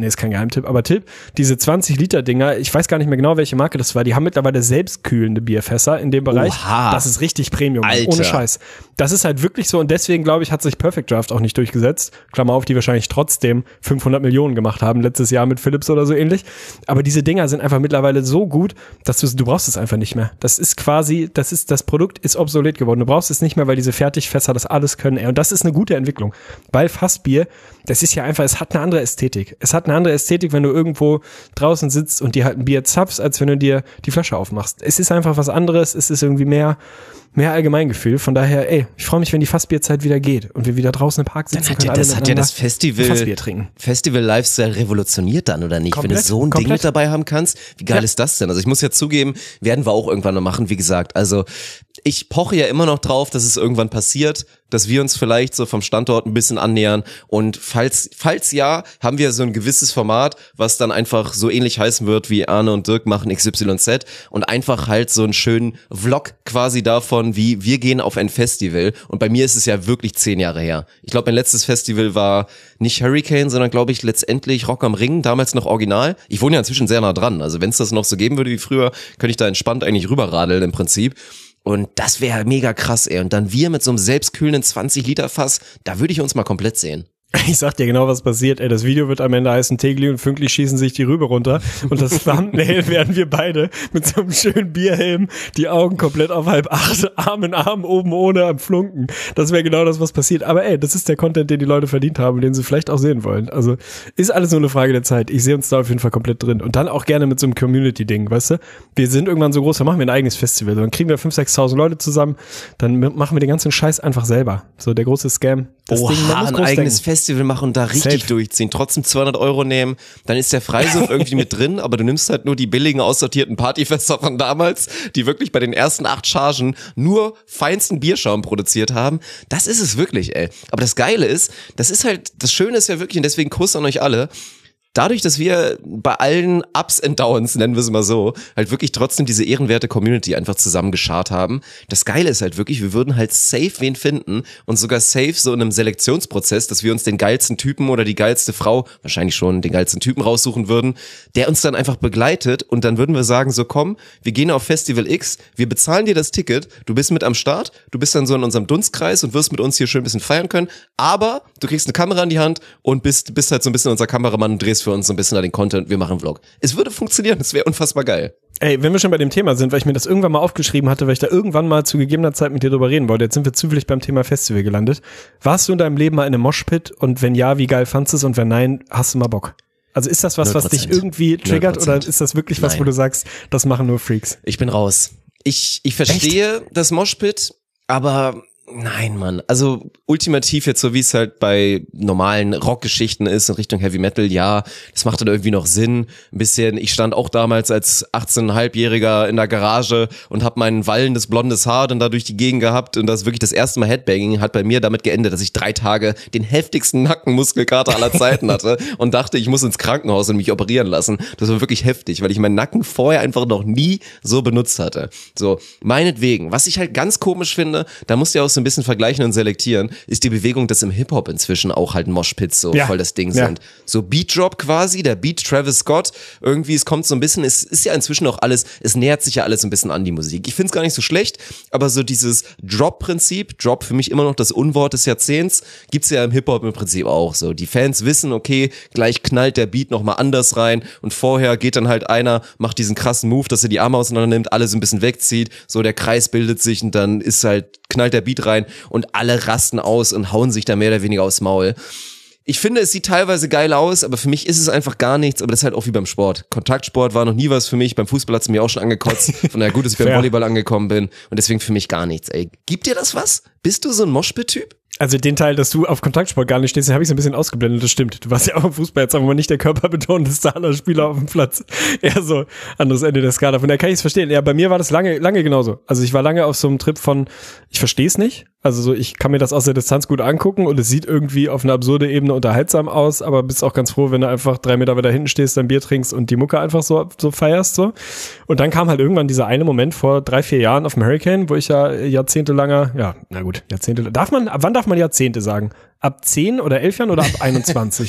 nee, ist kein Geheimtipp, aber Tipp, diese zwanzig Liter Dinger, ich weiß gar nicht mehr genau, welche Marke das war, die haben mittlerweile selbstkühlende Bierfässer in dem Bereich. Oha. Das ist richtig Premium, Alter. ohne Scheiß. Das ist halt wirklich so und deswegen, glaube ich, hat sich Perfect Draft auch nicht durchgesetzt. Klammer auf, die wahrscheinlich trotzdem fünfhundert Millionen gemacht haben, letztes Jahr mit Philips oder so ähnlich. Aber diese Dinger sind einfach mittlerweile so gut, dass du, du brauchst es einfach nicht mehr. Das ist quasi, das ist, das Produkt ist obsolet geworden. Du brauchst es nicht mehr, weil diese Fertigfässer das alles können, ey. Und das ist eine gute Entwicklung. Weil Fassbier, das ist ja einfach, es hat eine andere Ästhetik. Es hat eine andere Ästhetik, wenn du irgendwo draußen sitzt und dir halt ein Bier zapfst, als wenn du dir die Flasche aufmachst. Es ist einfach was anderes, es ist irgendwie mehr, mehr Allgemeingefühl. Von daher, ey, ich freue mich, wenn die Fassbierzeit wieder geht und wir wieder draußen im Park sitzen Dann hat können. ja, alle das hat ja das Festival, Fassbier trinken. Festival-Lifestyle revolutioniert dann, oder nicht? Komplett, wenn du so ein komplett. Ding mit dabei haben kannst, wie geil Ja. ist das denn? Also ich muss ja zugeben, werden wir auch irgendwann noch machen, wie gesagt. Also ich poche ja immer noch drauf, dass es irgendwann passiert, dass wir uns vielleicht so vom Standort ein bisschen annähern und falls, falls ja, haben wir so ein gewisses Format, was dann einfach so ähnlich heißen wird wie Arne und Dirk machen X Y Z und einfach halt so einen schönen Vlog quasi davon, wie wir gehen auf ein Festival und bei mir ist es ja wirklich zehn Jahre her. Ich glaube, mein letztes Festival war nicht Hurricane, sondern glaube ich letztendlich Rock am Ring, damals noch original. Ich wohne ja inzwischen sehr nah dran, also wenn es das noch so geben würde wie früher, könnte ich da entspannt eigentlich rüberradeln im Prinzip. Und das wäre mega krass, ey. Und dann wir mit so einem selbstkühlenden zwanzig Liter Fass, da würde ich uns mal komplett sehen. Ich sag dir genau, was passiert. Ey, das Video wird am Ende heißen, Tegli und Fünkli schießen sich die Rübe runter. Und das Thumbnail werden wir beide mit so einem schönen Bierhelm, die Augen komplett auf halb acht, Arm in Arm, oben ohne am Flunken. Das wäre genau das, was passiert. Aber ey, das ist der Content, den die Leute verdient haben, den sie vielleicht auch sehen wollen. Also ist alles nur eine Frage der Zeit. Ich sehe uns da auf jeden Fall komplett drin. Und dann auch gerne mit so einem Community-Ding, weißt du? Wir sind irgendwann so groß, dann machen wir ein eigenes Festival. Dann kriegen wir fünftausend, sechstausend Leute zusammen. Dann machen wir den ganzen Scheiß einfach selber. So der große Scam. Das Oha, Ding, man muss ein groß eigenes denken. Festival machen und da richtig Safe. durchziehen, trotzdem zweihundert Euro nehmen, dann ist der Freisuff irgendwie mit drin, aber du nimmst halt nur die billigen, aussortierten Partyfester von damals, die wirklich bei den ersten acht Chargen nur feinsten Bierschaum produziert haben. Das ist es wirklich, ey. Aber das Geile ist, das ist halt, das Schöne ist ja wirklich, und deswegen Kuss an euch alle, dadurch, dass wir bei allen Ups and Downs, nennen wir es mal so, halt wirklich trotzdem diese ehrenwerte Community einfach zusammengeschart haben. Das Geile ist halt wirklich, wir würden halt safe wen finden und sogar safe so in einem Selektionsprozess, dass wir uns den geilsten Typen oder die geilste Frau, wahrscheinlich schon den geilsten Typen raussuchen würden, der uns dann einfach begleitet und dann würden wir sagen, so komm, wir gehen auf Festival X, wir bezahlen dir das Ticket, du bist mit am Start, du bist dann so in unserem Dunstkreis und wirst mit uns hier schön ein bisschen feiern können, aber du kriegst eine Kamera in die Hand und bist, bist halt so ein bisschen unser Kameramann und drehst für uns so ein bisschen an den Content, wir machen einen Vlog. Es würde funktionieren, es wäre unfassbar geil. Ey, wenn wir schon bei dem Thema sind, weil ich mir das irgendwann mal aufgeschrieben hatte, weil ich da irgendwann mal zu gegebener Zeit mit dir drüber reden wollte, jetzt sind wir zufällig beim Thema Festival gelandet. Warst du in deinem Leben mal in einem Moshpit und wenn ja, wie geil fandst du es und wenn nein, hast du mal Bock? Also ist das was, was dich irgendwie triggert oder ist das wirklich was, Nein. wo du sagst, das machen nur Freaks? Ich bin raus. Ich, ich verstehe das Moshpit, aber nein, Mann. Also ultimativ jetzt so, wie es halt bei normalen Rockgeschichten ist in Richtung Heavy Metal, ja, das macht dann irgendwie noch Sinn. Ein bisschen, ich stand auch damals als achtzehneinhalbjähriger in der Garage und habe mein wallendes blondes Haar dann da durch die Gegend gehabt und das wirklich das erste Mal Headbanging hat bei mir damit geendet, dass ich drei Tage den heftigsten Nackenmuskelkater aller Zeiten hatte und dachte, ich muss ins Krankenhaus und mich operieren lassen. Das war wirklich heftig, weil ich meinen Nacken vorher einfach noch nie so benutzt hatte. So, meinetwegen. Was ich halt ganz komisch finde, da musst du ja auch so ein bisschen vergleichen und selektieren, ist die Bewegung, dass im Hip-Hop inzwischen auch halt Moshpits so Ja. voll das Ding Ja. sind. So Beat Drop quasi, der Beat Travis Scott, irgendwie, es kommt so ein bisschen, es ist ja inzwischen auch alles, es nähert sich ja alles ein bisschen an die Musik. Ich find's gar nicht so schlecht, aber so dieses Drop-Prinzip, Drop für mich immer noch das Unwort des Jahrzehnts, gibt's ja im Hip-Hop im Prinzip auch so. Die Fans wissen, okay, gleich knallt der Beat nochmal anders rein und vorher geht dann halt einer, macht diesen krassen Move, dass er die Arme auseinander nimmt, alles ein bisschen wegzieht, so der Kreis bildet sich und dann ist halt, knallt der Beat rein und alle rasten aus und hauen sich da mehr oder weniger aufs Maul. Ich finde, es sieht teilweise geil aus, aber für mich ist es einfach gar nichts, aber das ist halt auch wie beim Sport. Kontaktsport war noch nie was für mich, beim Fußball hat's mir auch schon angekotzt, von daher gut, dass ich beim Fair. Volleyball angekommen bin und deswegen für mich gar nichts, ey. Gibt dir das was? Bist du so ein Moshpit-Typ? Also den Teil, dass du auf Kontaktsport gar nicht stehst, den habe ich so ein bisschen ausgeblendet, das stimmt. Du warst ja auch im Fußball, jetzt sagen wir mal nicht der körperbetonendste aller Spieler auf dem Platz. Eher so anderes Ende der Skala. Von daher kann ich es verstehen. Ja, bei mir war das lange, lange genauso. Also ich war lange auf so einem Trip von, ich verstehe es nicht. Also so, ich kann mir das aus der Distanz gut angucken und es sieht irgendwie auf eine absurde Ebene unterhaltsam aus, aber bist auch ganz froh, wenn du einfach drei Meter weiter hinten stehst, dein Bier trinkst und die Mucke einfach so, so feierst, so. Und dann kam halt irgendwann dieser eine Moment vor drei, vier Jahren auf dem Hurricane, wo ich ja jahrzehntelanger, ja, na gut, Jahrzehnte, darf man, ab wann darf man Jahrzehnte sagen? Ab zehn oder elf Jahren oder ab einundzwanzig?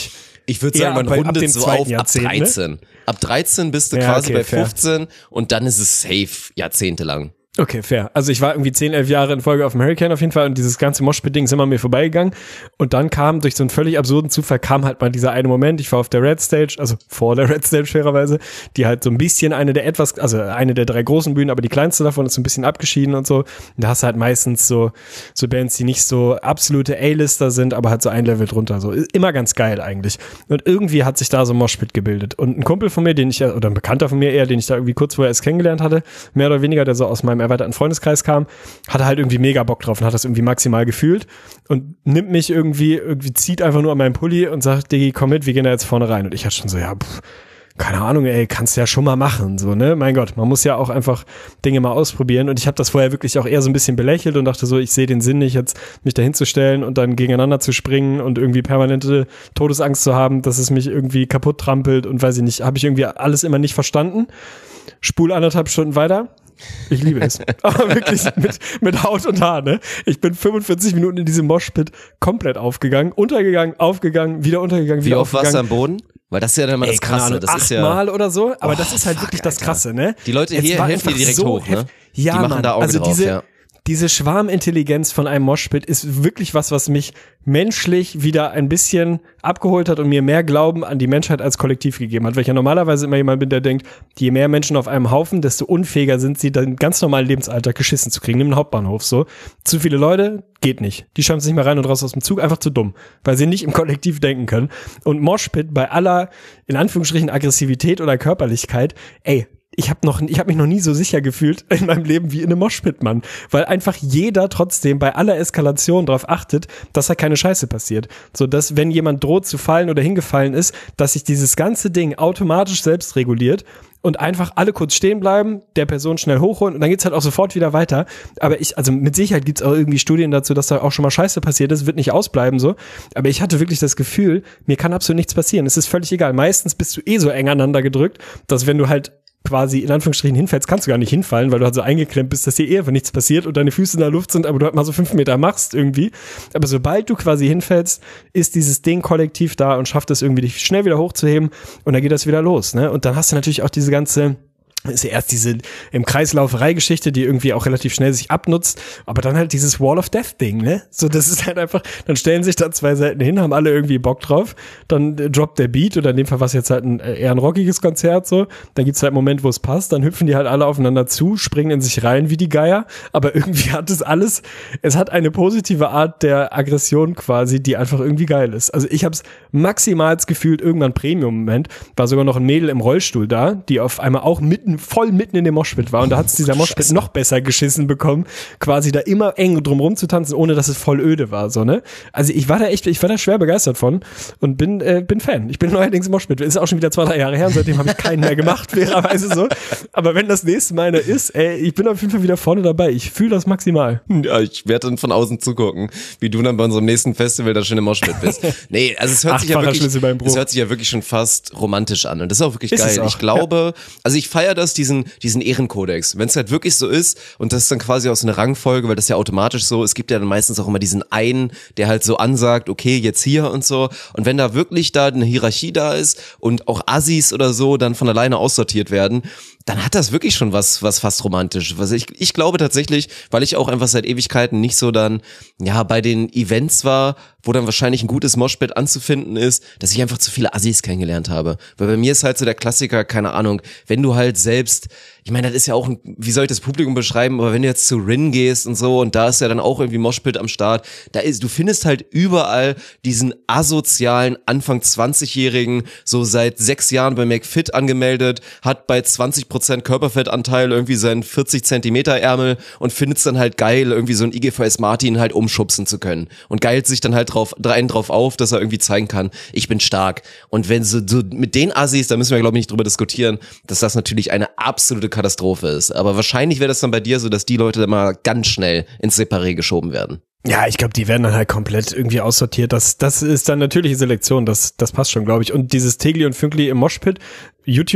Ich würde eher sagen, man ab- ab rundet dem so zweiten auf ab Jahrzehnt, ne? dreizehn. Ab dreizehn bist du Ja, quasi okay, bei fair. fünfzehn und dann ist es safe jahrzehntelang. Okay, fair. Also ich war irgendwie zehn, elf Jahre in Folge auf dem Hurricane auf jeden Fall und dieses ganze Moshpit-Ding ist immer an mir vorbeigegangen und dann kam, durch so einen völlig absurden Zufall, kam halt mal dieser eine Moment, ich war auf der Red Stage, also vor der Red Stage fairerweise, die halt so ein bisschen eine der etwas, also eine der drei großen Bühnen, aber die kleinste davon ist so ein bisschen abgeschieden und so. Und da hast du halt meistens so, so Bands, die nicht so absolute A-Lister sind, aber halt so ein Level drunter, so. Immer ganz geil eigentlich. Und irgendwie hat sich da so ein Moshpit gebildet. Und ein Kumpel von mir, den ich, oder ein Bekannter von mir eher, den ich da irgendwie kurz vorher erst kennengelernt hatte, mehr oder weniger, der so aus meinem erweiterten Freundeskreis kam, hatte halt irgendwie mega Bock drauf und hat das irgendwie maximal gefühlt und nimmt mich irgendwie, irgendwie zieht einfach nur an meinen Pulli und sagt, Diggi, komm mit, wir gehen da jetzt vorne rein. Und ich hatte schon so, ja, pff, keine Ahnung, ey, kannst du ja schon mal machen, so, ne? Mein Gott, man muss ja auch einfach Dinge mal ausprobieren und ich habe das vorher wirklich auch eher so ein bisschen belächelt und dachte so, ich sehe den Sinn nicht, jetzt mich da hinzustellen und dann gegeneinander zu springen und irgendwie permanente Todesangst zu haben, dass es mich irgendwie kaputt trampelt und weiß ich nicht, habe ich irgendwie alles immer nicht verstanden. Spul anderthalb Stunden weiter. Ich liebe es. Aber wirklich mit, mit Haut und Haar, ne? Ich bin fünfundvierzig Minuten in diesem Moshpit komplett aufgegangen, untergegangen, aufgegangen, wieder untergegangen, Wie wieder oft warst aufgegangen. du am Boden? Weil das ist ja dann mal Ey, das keine Krasse. Ahnung, Das ist ja achtmal oder so, aber Oh, das ist halt fuck, wirklich das Alter. Krasse, ne? Die Leute Es hier war helfen dir einfach direkt so hoch, ne? heft- Ja, Die machen Mann. da Auge also drauf, diese, ja. diese Schwarmintelligenz von einem Moshpit ist wirklich was, was mich menschlich wieder ein bisschen abgeholt hat und mir mehr Glauben an die Menschheit als Kollektiv gegeben hat, weil ich ja normalerweise immer jemand bin, der denkt, je mehr Menschen auf einem Haufen, desto unfähiger sind sie, dann ganz normalen Lebensalltag geschissen zu kriegen. Nimm den Hauptbahnhof so. Zu viele Leute, geht nicht. Die schaffen es nicht mehr rein und raus aus dem Zug, einfach zu dumm, weil sie nicht im Kollektiv denken können. Und Moshpit bei aller, in Anführungsstrichen, Aggressivität oder Körperlichkeit, ey, ich habe noch, ich habe mich noch nie so sicher gefühlt in meinem Leben wie in einem Moshpit, Mann. Weil einfach jeder trotzdem bei aller Eskalation darauf achtet, dass da keine Scheiße passiert. So, dass wenn jemand droht zu fallen oder hingefallen ist, dass sich dieses ganze Ding automatisch selbst reguliert und einfach alle kurz stehen bleiben, der Person schnell hochholen und dann geht's halt auch sofort wieder weiter. Aber ich, also mit Sicherheit gibt's auch irgendwie Studien dazu, dass da auch schon mal Scheiße passiert ist, wird nicht ausbleiben so. Aber ich hatte wirklich das Gefühl, mir kann absolut nichts passieren. Es ist völlig egal. Meistens bist du eh so eng aneinander gedrückt, dass wenn du halt quasi in Anführungsstrichen hinfällst, kannst du gar nicht hinfallen, weil du halt so eingeklemmt bist, dass dir eh einfach nichts passiert und deine Füße in der Luft sind, aber du halt mal so fünf Meter machst irgendwie. Aber sobald du quasi hinfällst, ist dieses Ding kollektiv da und schafft es irgendwie, dich schnell wieder hochzuheben und dann geht das wieder los, ne? Und dann hast du natürlich auch diese ganze, ist ja erst diese im Kreislauferei-Geschichte, die irgendwie auch relativ schnell sich abnutzt, aber dann halt dieses Wall of Death-Ding, ne? So, das ist halt einfach, dann stellen sich da zwei Seiten hin, haben alle irgendwie Bock drauf, dann äh, droppt der Beat oder in dem Fall war es jetzt halt ein äh, eher ein rockiges Konzert, so, dann gibt's halt einen Moment, wo es passt, dann hüpfen die halt alle aufeinander zu, springen in sich rein wie die Geier, aber irgendwie hat es alles, es hat eine positive Art der Aggression quasi, die einfach irgendwie geil ist. Also ich hab's maximal gefühlt, irgendwann Premium-Moment, war sogar noch ein Mädel im Rollstuhl da, die auf einmal auch mitten voll mitten in dem Moshpit war und da hat's dieser Moshpit noch besser geschissen bekommen, quasi da immer eng drum rum zu tanzen, ohne dass es voll öde war, so, ne? Also ich war da echt, ich war da schwer begeistert von und bin äh, bin Fan. Ich bin neuerdings im Moshpit. Ist auch schon wieder zwei, drei Jahre her und seitdem habe ich keinen mehr gemacht, fairerweise so. Aber wenn das nächste Mal einer ist, ey, ich bin auf jeden Fall wieder vorne dabei. Ich fühle das maximal. Ja, ich werde dann von außen zugucken, wie du dann bei unserem nächsten Festival da schon im Moshpit bist. Nee, also es hört sich ja Achtfacher wirklich, Schlüsselbeinbruch. es hört sich ja wirklich schon fast romantisch an und das ist auch wirklich Ist es geil. auch, Ich glaube, also ich feiere das, diesen, diesen Ehrenkodex. Wenn es halt wirklich so ist und das ist dann quasi auch so eine Rangfolge, weil das ist ja automatisch so, es gibt ja dann meistens auch immer diesen einen, der halt so ansagt, okay, jetzt hier und so. Und wenn da wirklich da eine Hierarchie da ist und auch Assis oder so dann von alleine aussortiert werden, dann hat das wirklich schon was, was fast romantisch. Was ich, ich glaube tatsächlich, weil ich auch einfach seit Ewigkeiten nicht so dann, ja, bei den Events war, wo dann wahrscheinlich ein gutes Moshpit anzufinden ist, dass ich einfach zu viele Assis kennengelernt habe. Weil bei mir ist halt so der Klassiker, keine Ahnung, wenn du halt selbst, ich meine, das ist ja auch ein, wie soll ich das Publikum beschreiben, aber wenn du jetzt zu Rin gehst und so und da ist ja dann auch irgendwie Moshpit am Start, da ist, du findest halt überall diesen asozialen Anfang zwanzigjährigen, so seit sechs Jahren bei McFit angemeldet, hat bei zwanzig Prozent Körperfettanteil irgendwie seinen vierzig Zentimeter Ärmel und findet es dann halt geil, irgendwie so ein I G V S Martin halt umschubsen zu können und geilt sich dann halt drauf, einen drauf auf, dass er irgendwie zeigen kann, ich bin stark. Und wenn so, so mit den Assis, da müssen wir glaube ich nicht drüber diskutieren, dass das natürlich eine absolute Katastrophe ist. Aber wahrscheinlich wäre das dann bei dir so, dass die Leute dann mal ganz schnell ins Separé geschoben werden. Ja, ich glaube, die werden dann halt komplett irgendwie aussortiert. Das, das ist dann natürliche Selektion, das, das passt schon, glaube ich. Und dieses Tegli und Fünkli im Moshpit, YouTube,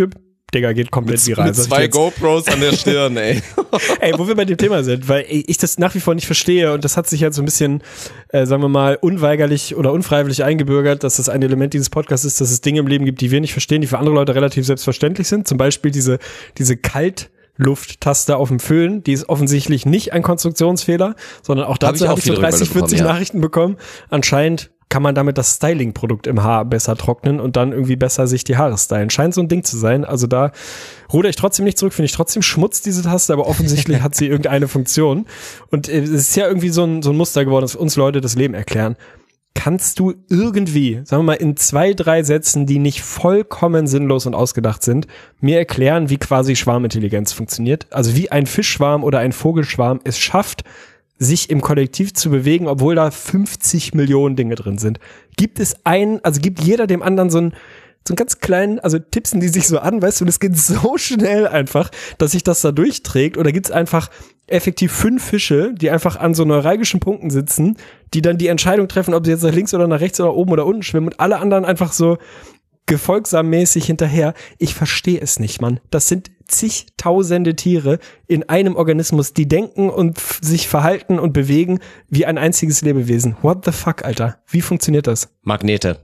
Digga, geht komplett mit, viral. Mit zwei GoPros an der Stirn, ey. Ey, wo wir bei dem Thema sind, weil ich das nach wie vor nicht verstehe und das hat sich halt so ein bisschen, äh, sagen wir mal, unweigerlich oder unfreiwillig eingebürgert, dass das ein Element dieses Podcasts ist, dass es Dinge im Leben gibt, die wir nicht verstehen, die für andere Leute relativ selbstverständlich sind. Zum Beispiel diese, diese Kaltlufttaste auf dem Föhn, die ist offensichtlich nicht ein Konstruktionsfehler, sondern auch dazu habe ich, hab ich so dreißig, vierzig ja. Nachrichten bekommen. Anscheinend kann man damit das Styling-Produkt im Haar besser trocknen und dann irgendwie besser sich die Haare stylen. Scheint so ein Ding zu sein. Also da ruder ich trotzdem nicht zurück, finde ich trotzdem Schmutz, diese Taste, aber offensichtlich hat sie irgendeine Funktion. Und es ist ja irgendwie so ein, so ein Muster geworden, dass uns Leute das Leben erklären. Kannst du irgendwie, sagen wir mal, in zwei, drei Sätzen, die nicht vollkommen sinnlos und ausgedacht sind, mir erklären, wie quasi Schwarmintelligenz funktioniert? Also wie ein Fischschwarm oder ein Vogelschwarm es schafft, sich im Kollektiv zu bewegen, obwohl da fünfzig Millionen Dinge drin sind. Gibt es einen, also gibt jeder dem anderen so einen, so einen ganz kleinen, also tippsen die sich so an, weißt du, und es geht so schnell einfach, dass sich das da durchträgt, oder gibt es einfach effektiv fünf Fische, die einfach an so neuralgischen Punkten sitzen, die dann die Entscheidung treffen, ob sie jetzt nach links oder nach rechts oder oben oder unten schwimmen und alle anderen einfach so gefolgsammäßig hinterher. Ich verstehe es nicht, Mann. Das sind zigtausende Tiere in einem Organismus, die denken und f- sich verhalten und bewegen wie ein einziges Lebewesen. What the fuck, Alter? Wie funktioniert das? Magnete.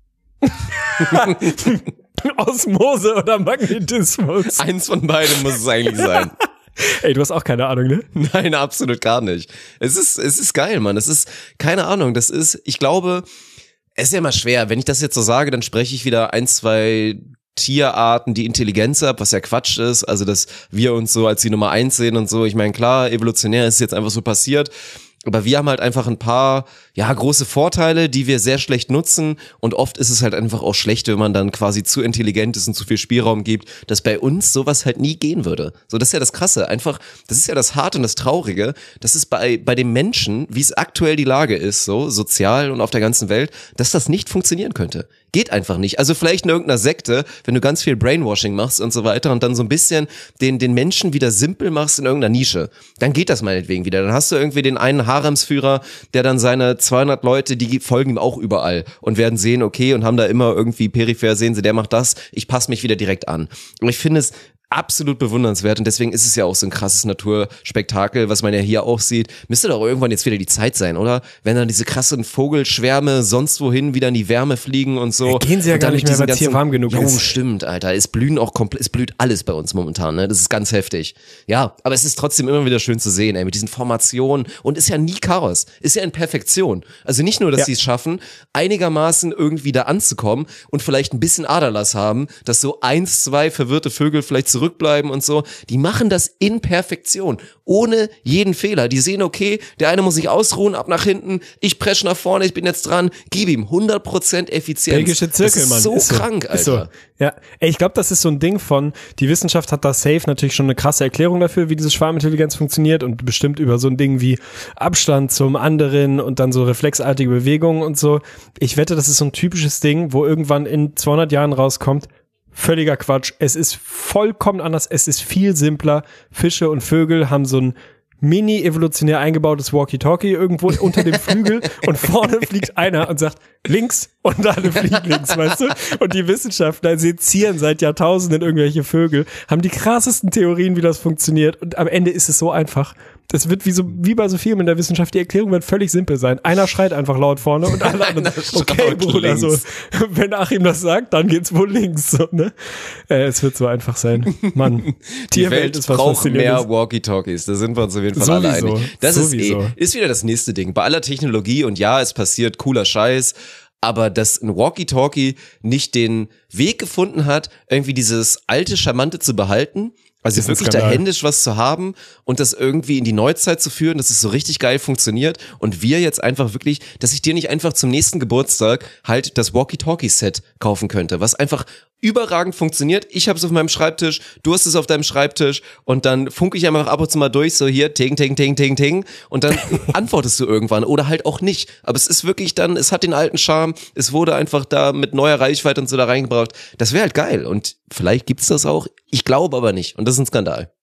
Osmose oder Magnetismus? Eins von beiden muss es eigentlich sein. Ey, du hast auch keine Ahnung, ne? Nein, absolut gar nicht. Es ist, es ist geil, Mann. Es ist, keine Ahnung, das ist, ich glaube, es ist ja immer schwer. Wenn ich das jetzt so sage, dann spreche ich wieder ein, zwei Tierarten die Intelligenz ab, was ja Quatsch ist. Also, dass wir uns so als die Nummer eins sehen und so. Ich meine, klar, evolutionär ist es jetzt einfach so passiert. Aber wir haben halt einfach ein paar, ja, große Vorteile, die wir sehr schlecht nutzen. Und oft ist es halt einfach auch schlecht, wenn man dann quasi zu intelligent ist und zu viel Spielraum gibt, dass bei uns sowas halt nie gehen würde. So, das ist ja das Krasse. Einfach, das ist ja das Harte und das Traurige. Das ist bei, bei dem Menschen, wie es aktuell die Lage ist, so, sozial und auf der ganzen Welt, dass das nicht funktionieren könnte. Geht einfach nicht. Also vielleicht in irgendeiner Sekte, wenn du ganz viel Brainwashing machst und so weiter und dann so ein bisschen den, den Menschen wieder simpel machst in irgendeiner Nische, dann geht das meinetwegen wieder. Dann hast du irgendwie den einen Haremsführer, der dann seine zweihundert Leute, die folgen ihm auch überall und werden sehen, okay, und haben da immer irgendwie peripher, sehen sie, der macht das, ich passe mich wieder direkt an. Und ich finde es absolut bewundernswert und deswegen ist es ja auch so ein krasses Naturspektakel, was man ja hier auch sieht. Müsste doch irgendwann jetzt wieder die Zeit sein, oder? Wenn dann diese krassen Vogelschwärme sonst wohin wieder in die Wärme fliegen und so. Ja, gehen sie ja gar nicht mehr, weil es hier warm genug jo, ist. Stimmt, Alter. Es blühen auch komplett, es blüht alles bei uns momentan, ne? Das ist ganz heftig. Ja, aber es ist trotzdem immer wieder schön zu sehen, ey, mit diesen Formationen und ist ja nie Chaos. Ist ja in Perfektion. Also nicht nur, dass ja. sie es schaffen, einigermaßen irgendwie da anzukommen und vielleicht ein bisschen Aderlass haben, dass so eins, zwei verwirrte Vögel vielleicht so zurückbleiben und so, die machen das in Perfektion, ohne jeden Fehler. Die sehen, okay, der eine muss sich ausruhen, ab nach hinten, ich presche nach vorne, ich bin jetzt dran, gib ihm hundert Prozent Effizienz. Belgische Zirkel, das ist Mann. so ist so. krank, Alter. Ist so. Ja, ey, ich glaube, das ist so ein Ding von, die Wissenschaft hat da safe natürlich schon eine krasse Erklärung dafür, wie diese Schwarmintelligenz funktioniert und bestimmt über so ein Ding wie Abstand zum anderen und dann so reflexartige Bewegungen und so. Ich wette, das ist so ein typisches Ding, wo irgendwann in zweihundert Jahren rauskommt, völliger Quatsch. Es ist vollkommen anders. Es ist viel simpler. Fische und Vögel haben so ein mini-evolutionär eingebautes Walkie-Talkie irgendwo unter dem Flügel und vorne fliegt einer und sagt links und alle fliegen links, weißt du? Und die Wissenschaftler sezieren seit Jahrtausenden irgendwelche Vögel, haben die krassesten Theorien, wie das funktioniert und am Ende ist es so einfach. Das wird wie so wie bei so vielem in der Wissenschaft, die Erklärung wird völlig simpel sein. Einer schreit einfach laut vorne und alle anderen okay, Bruder, so, wenn Achim das sagt, dann geht's wohl links, so, ne? Äh, es wird so einfach sein. Mann, die Welt ist was braucht mehr Walkie-Talkies, da sind wir uns auf jeden Fall sowieso, alle einig. Das sowieso. ist eh, ist wieder das nächste Ding. Bei aller Technologie und ja, es passiert cooler Scheiß, aber dass ein Walkie-Talkie nicht den Weg gefunden hat, irgendwie dieses alte Charmante zu behalten, also wirklich da händisch was zu haben und das irgendwie in die Neuzeit zu führen, dass es so richtig geil funktioniert und wir jetzt einfach wirklich, dass ich dir nicht einfach zum nächsten Geburtstag halt das Walkie-Talkie-Set kaufen könnte, was einfach überragend funktioniert. Ich habe es auf meinem Schreibtisch, du hast es auf deinem Schreibtisch und dann funke ich einfach ab und zu mal durch, so hier, ting, ting, ting, ting, ting und dann antwortest du irgendwann oder halt auch nicht. Aber es ist wirklich dann, es hat den alten Charme, es wurde einfach da mit neuer Reichweite und so da reingebracht. Das wäre halt geil und vielleicht gibt's das auch, ich glaube aber nicht und das ist ein Skandal.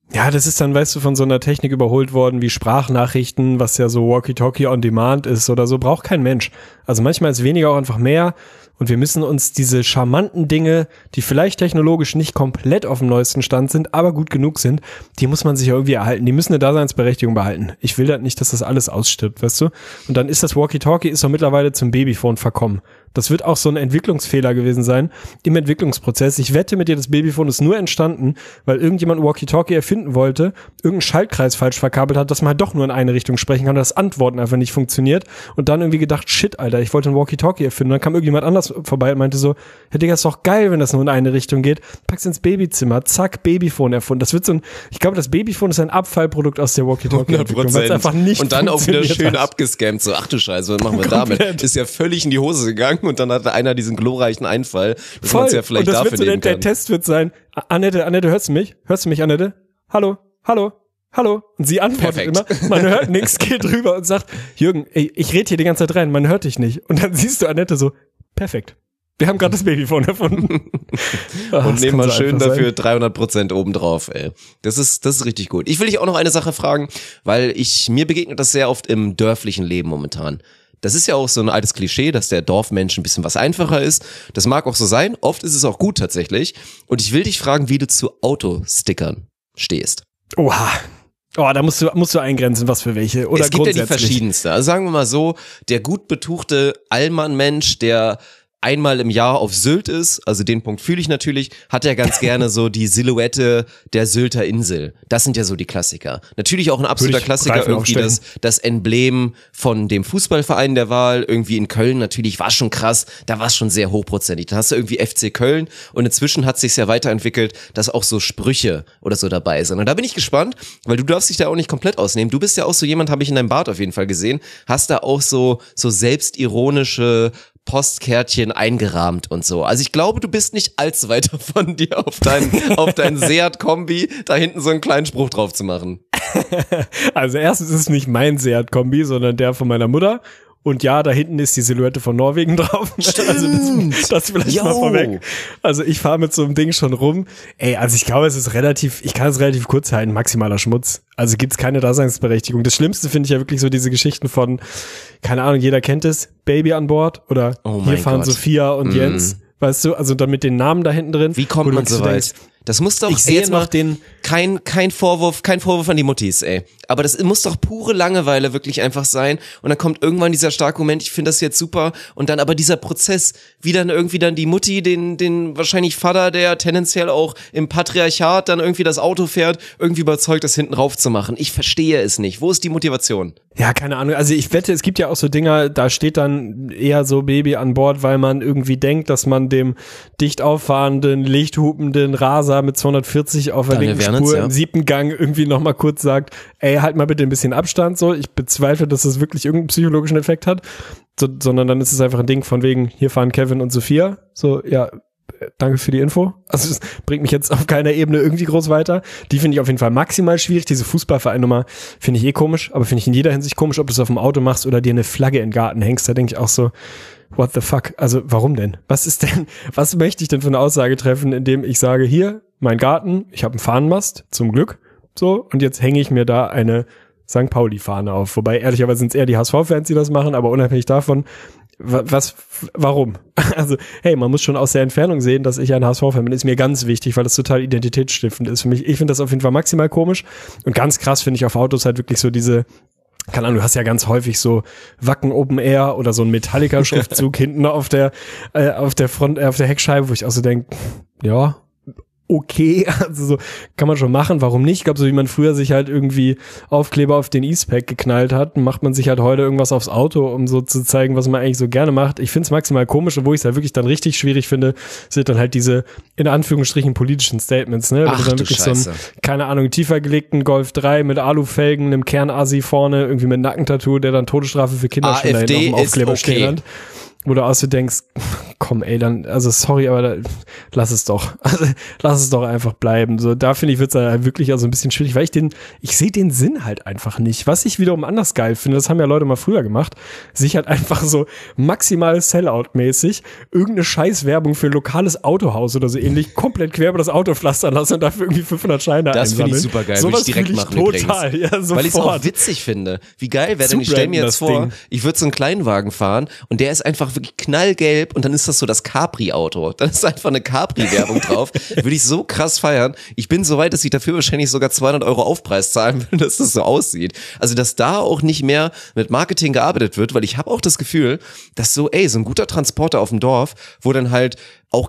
Ja, das ist dann, weißt du, von so einer Technik überholt worden wie Sprachnachrichten, was ja so Walkie-Talkie on Demand ist oder so, braucht kein Mensch. Also manchmal ist weniger auch einfach mehr und wir müssen uns diese charmanten Dinge, die vielleicht technologisch nicht komplett auf dem neuesten Stand sind, aber gut genug sind, die muss man sich irgendwie erhalten. Die müssen eine Daseinsberechtigung behalten. Ich will halt nicht, dass das alles ausstirbt, weißt du? Und dann ist das Walkie-Talkie ist doch mittlerweile zum Babyphone verkommen. Das wird auch so ein Entwicklungsfehler gewesen sein im Entwicklungsprozess. Ich wette mit dir, das Babyphone ist nur entstanden, weil irgendjemand ein Walkie-Talkie erfinden wollte, irgendeinen Schaltkreis falsch verkabelt hat, dass man halt doch nur in eine Richtung sprechen kann und das Antworten einfach nicht funktioniert und dann irgendwie gedacht, shit, Alter, ich wollte ein Walkie-Talkie erfinden. Und dann kam irgendjemand anders vorbei und meinte so, ja Digga, ist doch geil, wenn das nur in eine Richtung geht. Pack's ins Babyzimmer, zack, Babyphone erfunden. Das wird so ein, ich glaube, das Babyphone ist ein Abfallprodukt aus der Walkie-Talkie-Entwicklung, weil es einfach nicht und dann auch wieder schön hat. abgescammt, so, ach du Scheiße, was machen wir Komplett. damit? Ist ja völlig in die Hose gegangen und dann hatte einer diesen glorreichen Einfall, dass Voll. man es ja vielleicht und das dafür wird so, der, nehmen der kann. Test wird sein, Annette, Annette, hörst du mich? Hörst du mich, Annette? Hallo, hallo, hallo. Und sie antwortet Perfekt. immer, man hört nichts, geht rüber und sagt, Jürgen, ey, ich rede hier die ganze Zeit rein, man hört dich nicht. Und dann siehst du Annette so, perfekt. Wir haben gerade das Babyphone erfunden. Ach, und nehmen mal so schön einfach dafür sein. dreihundert Prozent obendrauf, ey. Das ist, das ist richtig gut. Ich will dich auch noch eine Sache fragen, weil ich, mir begegnet das sehr oft im dörflichen Leben momentan. Das ist ja auch so ein altes Klischee, dass der Dorfmensch ein bisschen was einfacher ist. Das mag auch so sein. Oft ist es auch gut tatsächlich. Und ich will dich fragen, wie du zu Autostickern stehst. Oha. Oh, da musst du, musst du eingrenzen, was für welche. Oder es gibt ja die grundsätzlich. verschiedenste. Also sagen wir mal so, der gut betuchte Allmann-Mensch, der einmal im Jahr auf Sylt ist, also den Punkt fühle ich natürlich, hat er ganz gerne so die Silhouette der Sylter Insel. Das sind ja so die Klassiker. Natürlich auch ein absoluter ich Klassiker, Reifen irgendwie das, das Emblem von dem Fußballverein der Wahl, irgendwie in Köln natürlich, war schon krass, da war es schon sehr hochprozentig. Da hast du irgendwie F C Köln und inzwischen hat sich's ja weiterentwickelt, dass auch so Sprüche oder so dabei sind. Und da bin ich gespannt, weil du darfst dich da auch nicht komplett ausnehmen. Du bist ja auch so jemand, habe ich in deinem Bart auf jeden Fall gesehen, hast da auch so, so selbstironische Postkärtchen eingerahmt und so. Also ich glaube, du bist nicht allzu weit davon, dir auf deinen auf deinen Seat-Kombi da hinten so einen kleinen Spruch drauf zu machen. Also erstens ist es nicht mein Seat-Kombi, sondern der von meiner Mutter. Und ja, da hinten ist die Silhouette von Norwegen drauf. Stimmt. Also das, das vielleicht Yo. mal vorweg. Also ich fahre mit so einem Ding schon rum. Ey, also ich glaube, es ist relativ, ich kann es relativ kurz halten, maximaler Schmutz. Also gibt's keine Daseinsberechtigung. Das Schlimmste finde ich ja wirklich so diese Geschichten von, keine Ahnung, jeder kennt es, Baby an Bord oder Oh hier mein fahren Gott. Sophia und Mm. Jens. Weißt du, also dann mit den Namen da hinten drin. Wie kommt wo du man so wirklich weit? denkst, Das muss doch Ich sehe jetzt noch mal den- kein kein Vorwurf, kein Vorwurf an die Muttis, ey. Aber das muss doch pure Langeweile wirklich einfach sein. Und dann kommt irgendwann dieser starke Moment, ich finde das jetzt super. Und dann aber dieser Prozess, wie dann irgendwie dann die Mutti, den den wahrscheinlich Vater, der tendenziell auch im Patriarchat dann irgendwie das Auto fährt, irgendwie überzeugt, das hinten rauf zu machen. Ich verstehe es nicht. Wo ist die Motivation? Ja, keine Ahnung. Also ich wette, es gibt ja auch so Dinger, da steht dann eher so Baby an Bord, weil man irgendwie denkt, dass man dem dicht auffahrenden, lichthupenden Raser mit zweihundertvierzig auf der Daniel linken Wernitz, Spur ja. im siebten Gang irgendwie nochmal kurz sagt, ey, halt mal bitte ein bisschen Abstand so. Ich bezweifle, dass das wirklich irgendeinen psychologischen Effekt hat, so, sondern dann ist es einfach ein Ding von wegen, hier fahren Kevin und Sophia. So, ja, danke für die Info. Also es bringt mich jetzt auf keiner Ebene irgendwie groß weiter. Die finde ich auf jeden Fall maximal schwierig. Diese Fußballvereinnummer finde ich eh komisch, aber finde ich in jeder Hinsicht komisch, ob du es auf dem Auto machst oder dir eine Flagge in den Garten hängst. Da denke ich auch so, what the fuck? Also warum denn? Was ist denn, was möchte ich denn für eine Aussage treffen, indem ich sage, hier, mein Garten, ich habe einen Fahnenmast, zum Glück, so, und jetzt hänge ich mir da eine Sankt Pauli-Fahne auf. Wobei, ehrlicherweise sind es eher die H S V-Fans, die das machen, aber unabhängig davon, was, warum? Also, hey, man muss schon aus der Entfernung sehen, dass ich ein H S V-Fan bin, ist mir ganz wichtig, weil das total identitätsstiftend ist für mich. Ich finde das auf jeden Fall maximal komisch und ganz krass finde ich auf Autos halt wirklich so diese, keine Ahnung, du hast ja ganz häufig so Wacken Open Air oder so ein Metallica-Schriftzug hinten auf der, äh, auf der Front, äh, auf der Heckscheibe, wo ich auch so denke, ja, okay, also so kann man schon machen, warum nicht? Ich glaube, so wie man früher sich halt irgendwie Aufkleber auf den E-Spec geknallt hat, macht man sich halt heute irgendwas aufs Auto, um so zu zeigen, was man eigentlich so gerne macht. Ich finde es maximal komisch und wo ich es halt wirklich dann richtig schwierig finde, sind dann halt diese, in Anführungsstrichen, politischen Statements, ne? Wenn Ach, du dann du wirklich Scheiße. so einen, keine Ahnung, tiefer gelegten Golf drei mit Alufelgen, einem Kernasi vorne, irgendwie mit Nackentattoo, der dann Todesstrafe für Kinder schon da hinten auf AfD dem Aufkleber ist okay. stehen hat. wo du auch so denkst, komm ey, dann, also sorry, aber da, lass es doch. Also, lass es doch einfach bleiben. So, da finde ich, wird's halt wirklich also ein bisschen schwierig, weil ich den, ich sehe den Sinn halt einfach nicht. Was ich wiederum anders geil finde, das haben ja Leute mal früher gemacht, sich halt einfach so maximal Sellout-mäßig irgendeine Scheißwerbung für ein lokales Autohaus oder so ähnlich komplett quer über das Auto pflastern lassen und dafür irgendwie fünfhundert Scheine Das einsammeln. finde ich super geil, so würde ich direkt ich machen total, übrigens. ja, sofort. Weil ich es auch witzig finde. Wie geil wäre denn, ich stelle mir jetzt vor, Ding. ich würde so einen Kleinwagen fahren und der ist einfach wirklich knallgelb und dann ist das so das Capri-Auto. Dann ist einfach eine Capri-Werbung drauf. Würde ich so krass feiern. Ich bin so weit, dass ich dafür wahrscheinlich sogar zweihundert Euro Aufpreis zahlen würde, dass das so aussieht. Also, dass da auch nicht mehr mit Marketing gearbeitet wird, weil ich habe auch das Gefühl, dass so, ey, so ein guter Transporter auf dem Dorf, wo dann halt auch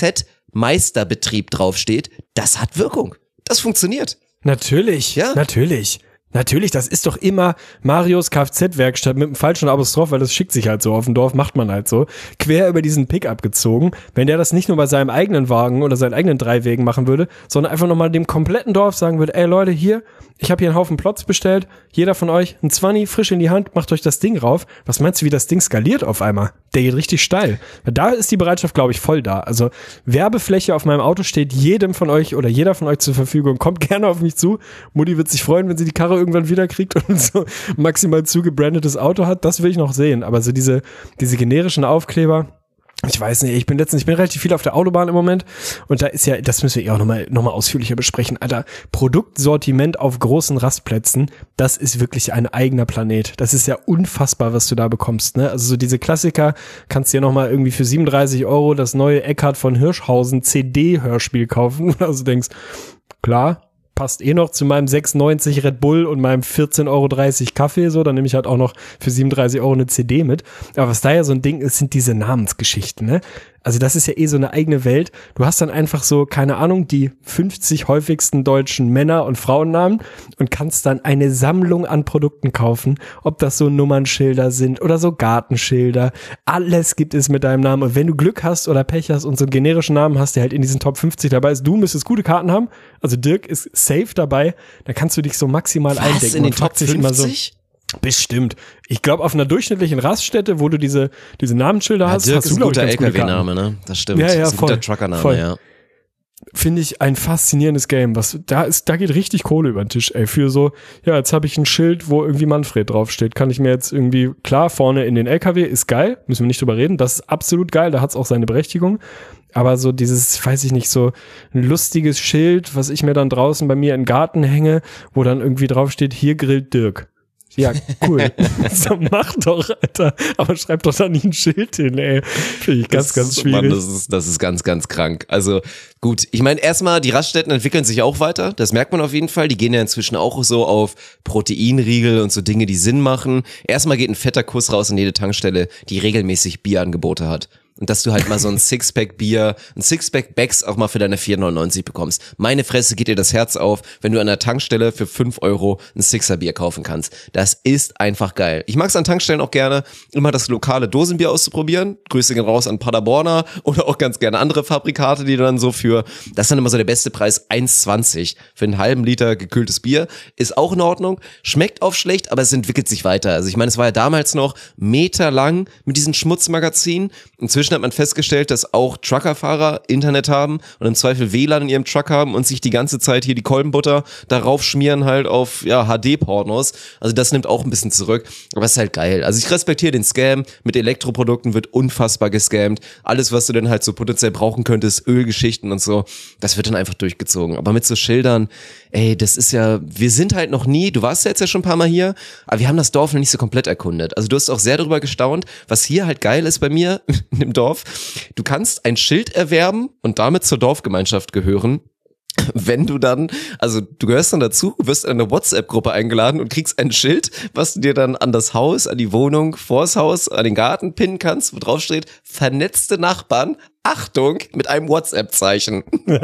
Kfz-Meisterbetrieb draufsteht, das hat Wirkung. Das funktioniert. Natürlich, Ja. natürlich. Natürlich, das ist doch immer Marios Kfz-Werkstatt mit einem falschen Apostroph, weil das schickt sich halt so auf dem Dorf, macht man halt so, quer über diesen Pickup gezogen. Wenn der das nicht nur bei seinem eigenen Wagen oder seinen eigenen Dreiwegen machen würde, sondern einfach nochmal dem kompletten Dorf sagen würde, ey Leute, hier, ich habe hier einen Haufen Plots bestellt, jeder von euch ein Zwanni frisch in die Hand, macht euch das Ding rauf. Was meinst du, wie das Ding skaliert auf einmal? Der geht richtig steil. Da ist die Bereitschaft, glaube ich, voll da. Also Werbefläche auf meinem Auto steht jedem von euch oder jeder von euch zur Verfügung. Kommt gerne auf mich zu. Mutti wird sich freuen, wenn sie die Karre irgendwann wieder kriegt und so maximal zugebrandetes Auto hat. Das will ich noch sehen. Aber so diese, diese generischen Aufkleber, ich weiß nicht, ich bin letztens, ich bin relativ viel auf der Autobahn im Moment und da ist ja, das müssen wir eh auch nochmal noch mal ausführlicher besprechen, Alter, Produktsortiment auf großen Rastplätzen, das ist wirklich ein eigener Planet. Das ist ja unfassbar, was du da bekommst, ne? Also so diese Klassiker, kannst dir nochmal irgendwie für siebenunddreißig Euro das neue Eckhard von Hirschhausen C D-Hörspiel kaufen, also denkst, klar, passt eh noch zu meinem sechs neunzig Red Bull und meinem vierzehn Euro dreißig Kaffee, so, dann nehme ich halt auch noch für siebenunddreißig Euro eine C D mit. Aber was da ja so ein Ding ist, sind diese Namensgeschichten, ne? Also das ist ja eh so eine eigene Welt. Du hast dann einfach so, keine Ahnung, die fünfzig häufigsten deutschen Männer- und Frauennamen und kannst dann eine Sammlung an Produkten kaufen, ob das so Nummernschilder sind oder so Gartenschilder. Alles gibt es mit deinem Namen. Und wenn du Glück hast oder Pech hast und so einen generischen Namen hast, der halt in diesen Top fünfzig dabei ist, du müsstest gute Karten haben, also Dirk ist safe dabei, dann kannst du dich so maximal Was, eindecken. in den Man Top fragt sich immer so, fünfzig? bestimmt. Ich glaube, auf einer durchschnittlichen Raststätte, wo du diese, diese Namensschilder Ja, hast, Dirk hast ist du, ein glaube ich, guter ganz gute Karten. L K W-Name, ne? Das stimmt. Ja, ja, das ist ein voll, guter Trucker-Name, voll. ja. Finde ich ein faszinierendes Game. Was da ist, da geht richtig Kohle über den Tisch, ey. Für so, ja, jetzt habe ich ein Schild, wo irgendwie Manfred draufsteht. Kann ich mir jetzt irgendwie, klar, vorne in den L K W ist geil, müssen wir nicht drüber reden. Das ist absolut geil, da hat's auch seine Berechtigung. Aber so dieses, weiß ich nicht, so ein lustiges Schild, was ich mir dann draußen bei mir im Garten hänge, wo dann irgendwie draufsteht, hier grillt Dirk. Ja, cool. So, mach doch, Alter. Aber schreib doch da nicht ein Schild hin, ey. Finde ich ganz, Das ganz ist- schwierig. Mann, das ist, das ist ganz, ganz krank. Also gut, ich meine erstmal, die Raststätten entwickeln sich auch weiter. Das merkt man auf jeden Fall. Die gehen ja inzwischen auch so auf Proteinriegel und so Dinge, die Sinn machen. Erstmal geht ein fetter Kuss raus in jede Tankstelle, die regelmäßig Bierangebote hat. Und dass du halt mal so ein Sixpack Bier, ein Sixpack Becks auch mal für deine vier neunundneunzig bekommst. Meine Fresse, geht dir das Herz auf, wenn du an der Tankstelle für fünf Euro ein Sixer Bier kaufen kannst. Das ist einfach geil. Ich mag es an Tankstellen auch gerne, immer das lokale Dosenbier auszuprobieren. Grüße gehen raus an Paderborner oder auch ganz gerne andere Fabrikate, die dann so für, das ist dann immer so der beste Preis, eins zwanzig für einen halben Liter gekühltes Bier. Ist auch in Ordnung. Schmeckt oft schlecht, aber es entwickelt sich weiter. Also ich meine, es war ja damals noch meterlang mit diesen Schmutzmagazinen. Inzwischen hat man festgestellt, dass auch Truckerfahrer Internet haben und im Zweifel W L A N in ihrem Truck haben und sich die ganze Zeit hier die Kolbenbutter darauf schmieren halt auf ja H D-Pornos. Also das nimmt auch ein bisschen zurück, aber es ist halt geil. Also ich respektiere den Scam. Mit Elektroprodukten wird unfassbar gescammt. Alles, was du denn halt so potenziell brauchen könntest, Ölgeschichten und so, das wird dann einfach durchgezogen. Aber mit so Schildern, ey, das ist ja, wir sind halt noch nie, du warst ja jetzt ja schon ein paar Mal hier, aber wir haben das Dorf noch nicht so komplett erkundet. Also du hast auch sehr darüber gestaunt, was hier halt geil ist bei mir im Dorf. Du kannst ein Schild erwerben und damit zur Dorfgemeinschaft gehören, wenn du dann, also du gehörst dann dazu, wirst in eine WhatsApp-Gruppe eingeladen und kriegst ein Schild, was du dir dann an das Haus, an die Wohnung, vors Haus, an den Garten pinnen kannst, wo drauf steht, vernetzte Nachbarn, Achtung, mit einem WhatsApp-Zeichen.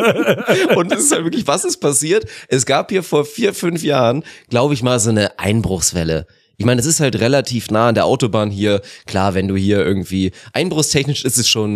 Und es ist halt wirklich, was ist passiert? Es gab hier vor vier, fünf Jahren, glaube ich mal, so eine Einbruchswelle. Ich meine, es ist halt relativ nah an der Autobahn hier. Klar, wenn du hier irgendwie, einbruchstechnisch ist es schon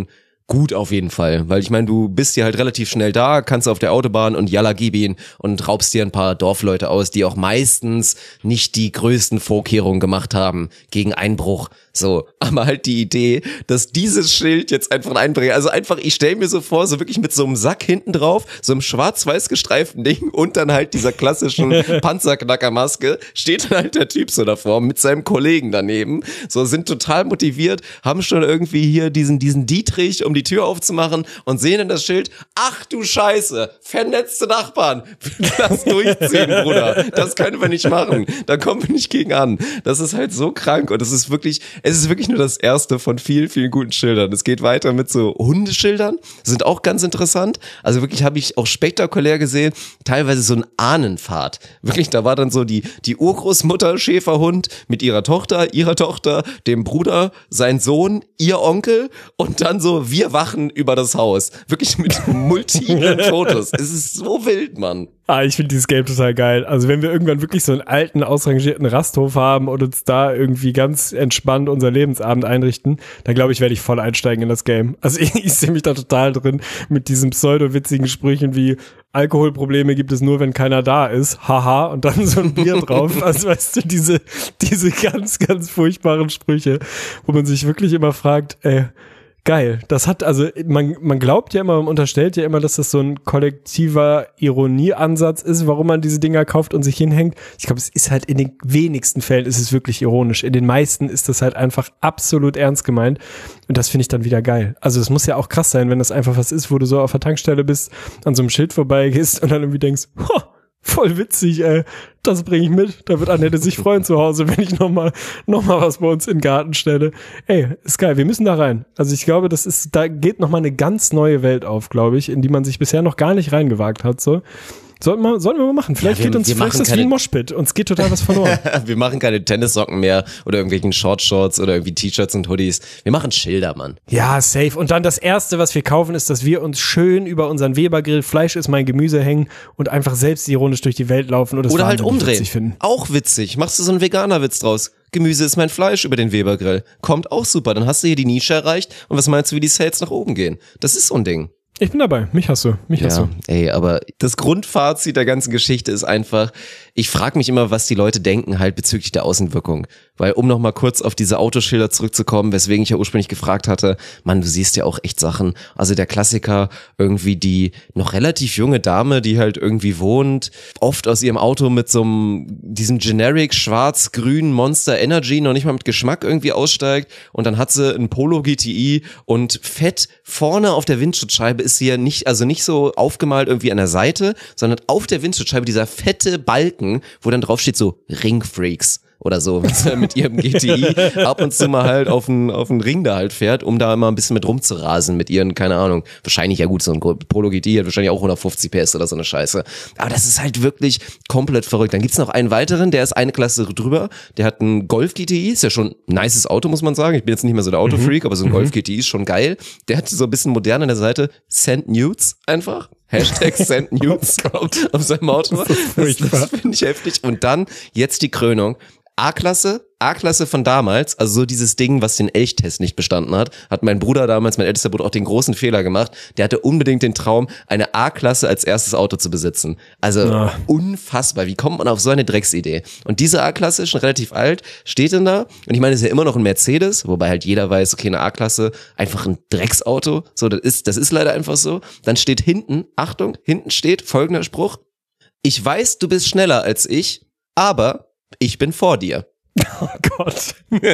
gut auf jeden Fall, weil ich meine, du bist hier halt relativ schnell da, kannst auf der Autobahn und jalla gib ihn und raubst dir ein paar Dorfleute aus, die auch meistens nicht die größten Vorkehrungen gemacht haben gegen Einbruch. So, aber halt die Idee, dass dieses Schild jetzt einfach ein Einbrecher, also einfach, ich stelle mir so vor, so wirklich mit so einem Sack hinten drauf, so einem schwarz-weiß gestreiften Ding und dann halt dieser klassischen Panzerknackermaske, steht dann halt der Typ so davor mit seinem Kollegen daneben, so sind total motiviert, haben schon irgendwie hier diesen, diesen Dietrich, um die Tür aufzumachen und sehen dann das Schild, ach du Scheiße, vernetzte Nachbarn, lass durchziehen, Bruder, das können wir nicht machen, da kommen wir nicht gegen an, das ist halt so krank und es ist wirklich, es ist wirklich nur das erste von vielen, vielen guten Schildern. Es geht weiter mit so Hundeschildern, sind auch ganz interessant. Also wirklich habe ich auch spektakulär gesehen, teilweise so ein Ahnenpfad. Wirklich, da war dann so die, die Urgroßmutter Schäferhund mit ihrer Tochter, ihrer Tochter, dem Bruder, sein Sohn, ihr Onkel und dann so, wir wachen über das Haus. Wirklich mit multiplen Fotos. Es ist so wild, Mann. Ah, ich finde dieses Game total geil. Also wenn wir irgendwann wirklich so einen alten, ausrangierten Rasthof haben und uns da irgendwie ganz entspannt unser Lebensabend einrichten, dann glaube ich, werde ich voll einsteigen in das Game. Also ich, ich sehe mich da total drin mit diesen pseudo-witzigen Sprüchen wie Alkoholprobleme gibt es nur, wenn keiner da ist. Haha. Und dann so ein Bier drauf. Also weißt du, diese, diese ganz, ganz furchtbaren Sprüche, wo man sich wirklich immer fragt, ey, geil. Das hat, also man, man glaubt ja immer, man unterstellt ja immer, dass das so ein kollektiver Ironieansatz ist, warum man diese Dinger kauft und sich hinhängt. Ich glaube, es ist halt in den wenigsten Fällen ist es wirklich ironisch. In den meisten ist das halt einfach absolut ernst gemeint. Und das finde ich dann wieder geil. Also es muss ja auch krass sein, wenn das einfach was ist, wo du so auf der Tankstelle bist, an so einem Schild vorbeigehst und dann irgendwie denkst, ho, voll witzig, ey. Das bringe ich mit. Da wird Annette sich freuen zu Hause, wenn ich nochmal noch mal was bei uns in den Garten stelle. Ey, ist geil. Wir müssen da rein. Also ich glaube, das ist, da geht nochmal eine ganz neue Welt auf, glaube ich, in die man sich bisher noch gar nicht reingewagt hat, so. Sollten wir, sollten wir mal machen. Vielleicht ja, wir, geht uns, vielleicht ist das wie ein Moshpit. Uns geht total was verloren. Wir machen keine Tennissocken mehr oder irgendwelchen Shortshorts oder irgendwie T-Shirts und Hoodies. Wir machen Schilder, Mann. Ja, safe. Und dann das Erste, was wir kaufen, ist, dass wir uns schön über unseren Weber-Grill, Fleisch ist mein Gemüse hängen und einfach selbstironisch durch die Welt laufen. Und das oder halt umdrehen. Witzig finden. Auch witzig. Machst du so einen Veganer-Witz draus. Gemüse ist mein Fleisch über den Weber-Grill. Kommt auch super. Dann hast du hier die Nische erreicht. Und was meinst du, wie die Sales nach oben gehen? Das ist so ein Ding. Ich bin dabei. Mich hast du. Mich hast ja, du. Ey, aber das Grundfazit der ganzen Geschichte ist einfach, ich frage mich immer, was die Leute denken halt bezüglich der Außenwirkung. Weil, um nochmal kurz auf diese Autoschilder zurückzukommen, weswegen ich ja ursprünglich gefragt hatte, Mann, du siehst ja auch echt Sachen. Also der Klassiker, irgendwie die noch relativ junge Dame, die halt irgendwie wohnt, oft aus ihrem Auto mit so einem, diesem generic schwarz-grünen Monster Energy, noch nicht mal mit Geschmack irgendwie aussteigt und dann hat sie ein Polo G T I und fett vorne auf der Windschutzscheibe ist sie ja nicht, also nicht so aufgemalt irgendwie an der Seite, sondern auf der Windschutzscheibe dieser fette Balken, wo dann drauf steht so Ringfreaks oder so, was er mit ihrem G T I ab und zu mal halt auf den, auf den Ring da halt fährt, um da immer ein bisschen mit rumzurasen mit ihren, keine Ahnung, wahrscheinlich, ja gut, so ein Polo G T I hat wahrscheinlich auch hundertfünfzig P S oder so eine Scheiße. Aber das ist halt wirklich komplett verrückt. Dann gibt's noch einen weiteren, der ist eine Klasse drüber, der hat einen Golf G T I, ist ja schon ein nices Auto, muss man sagen. Ich bin jetzt nicht mehr so der Autofreak, mhm. aber so ein Golf G T I ist schon geil. Der hat so ein bisschen modern an der Seite, Send Nudes einfach. Hashtag Send Nudes kommt auf seinem Auto. Das, das finde ich heftig. Und dann, jetzt die Krönung. A-Klasse, A-Klasse von damals, also so dieses Ding, was den Elchtest nicht bestanden hat, hat mein Bruder damals, mein ältester Bruder, auch den großen Fehler gemacht. Der hatte unbedingt den Traum, eine A-Klasse als erstes Auto zu besitzen. Also ja. Unfassbar. Wie kommt man auf so eine Drecksidee? Und diese A-Klasse ist schon relativ alt, steht denn da? Und ich meine, es ist ja immer noch ein Mercedes, wobei halt jeder weiß, okay, eine A-Klasse, einfach ein Drecksauto. So, das ist, das ist leider einfach so. Dann steht hinten, Achtung, hinten steht folgender Spruch. Ich weiß, du bist schneller als ich, aber ich bin vor dir. Oh Gott.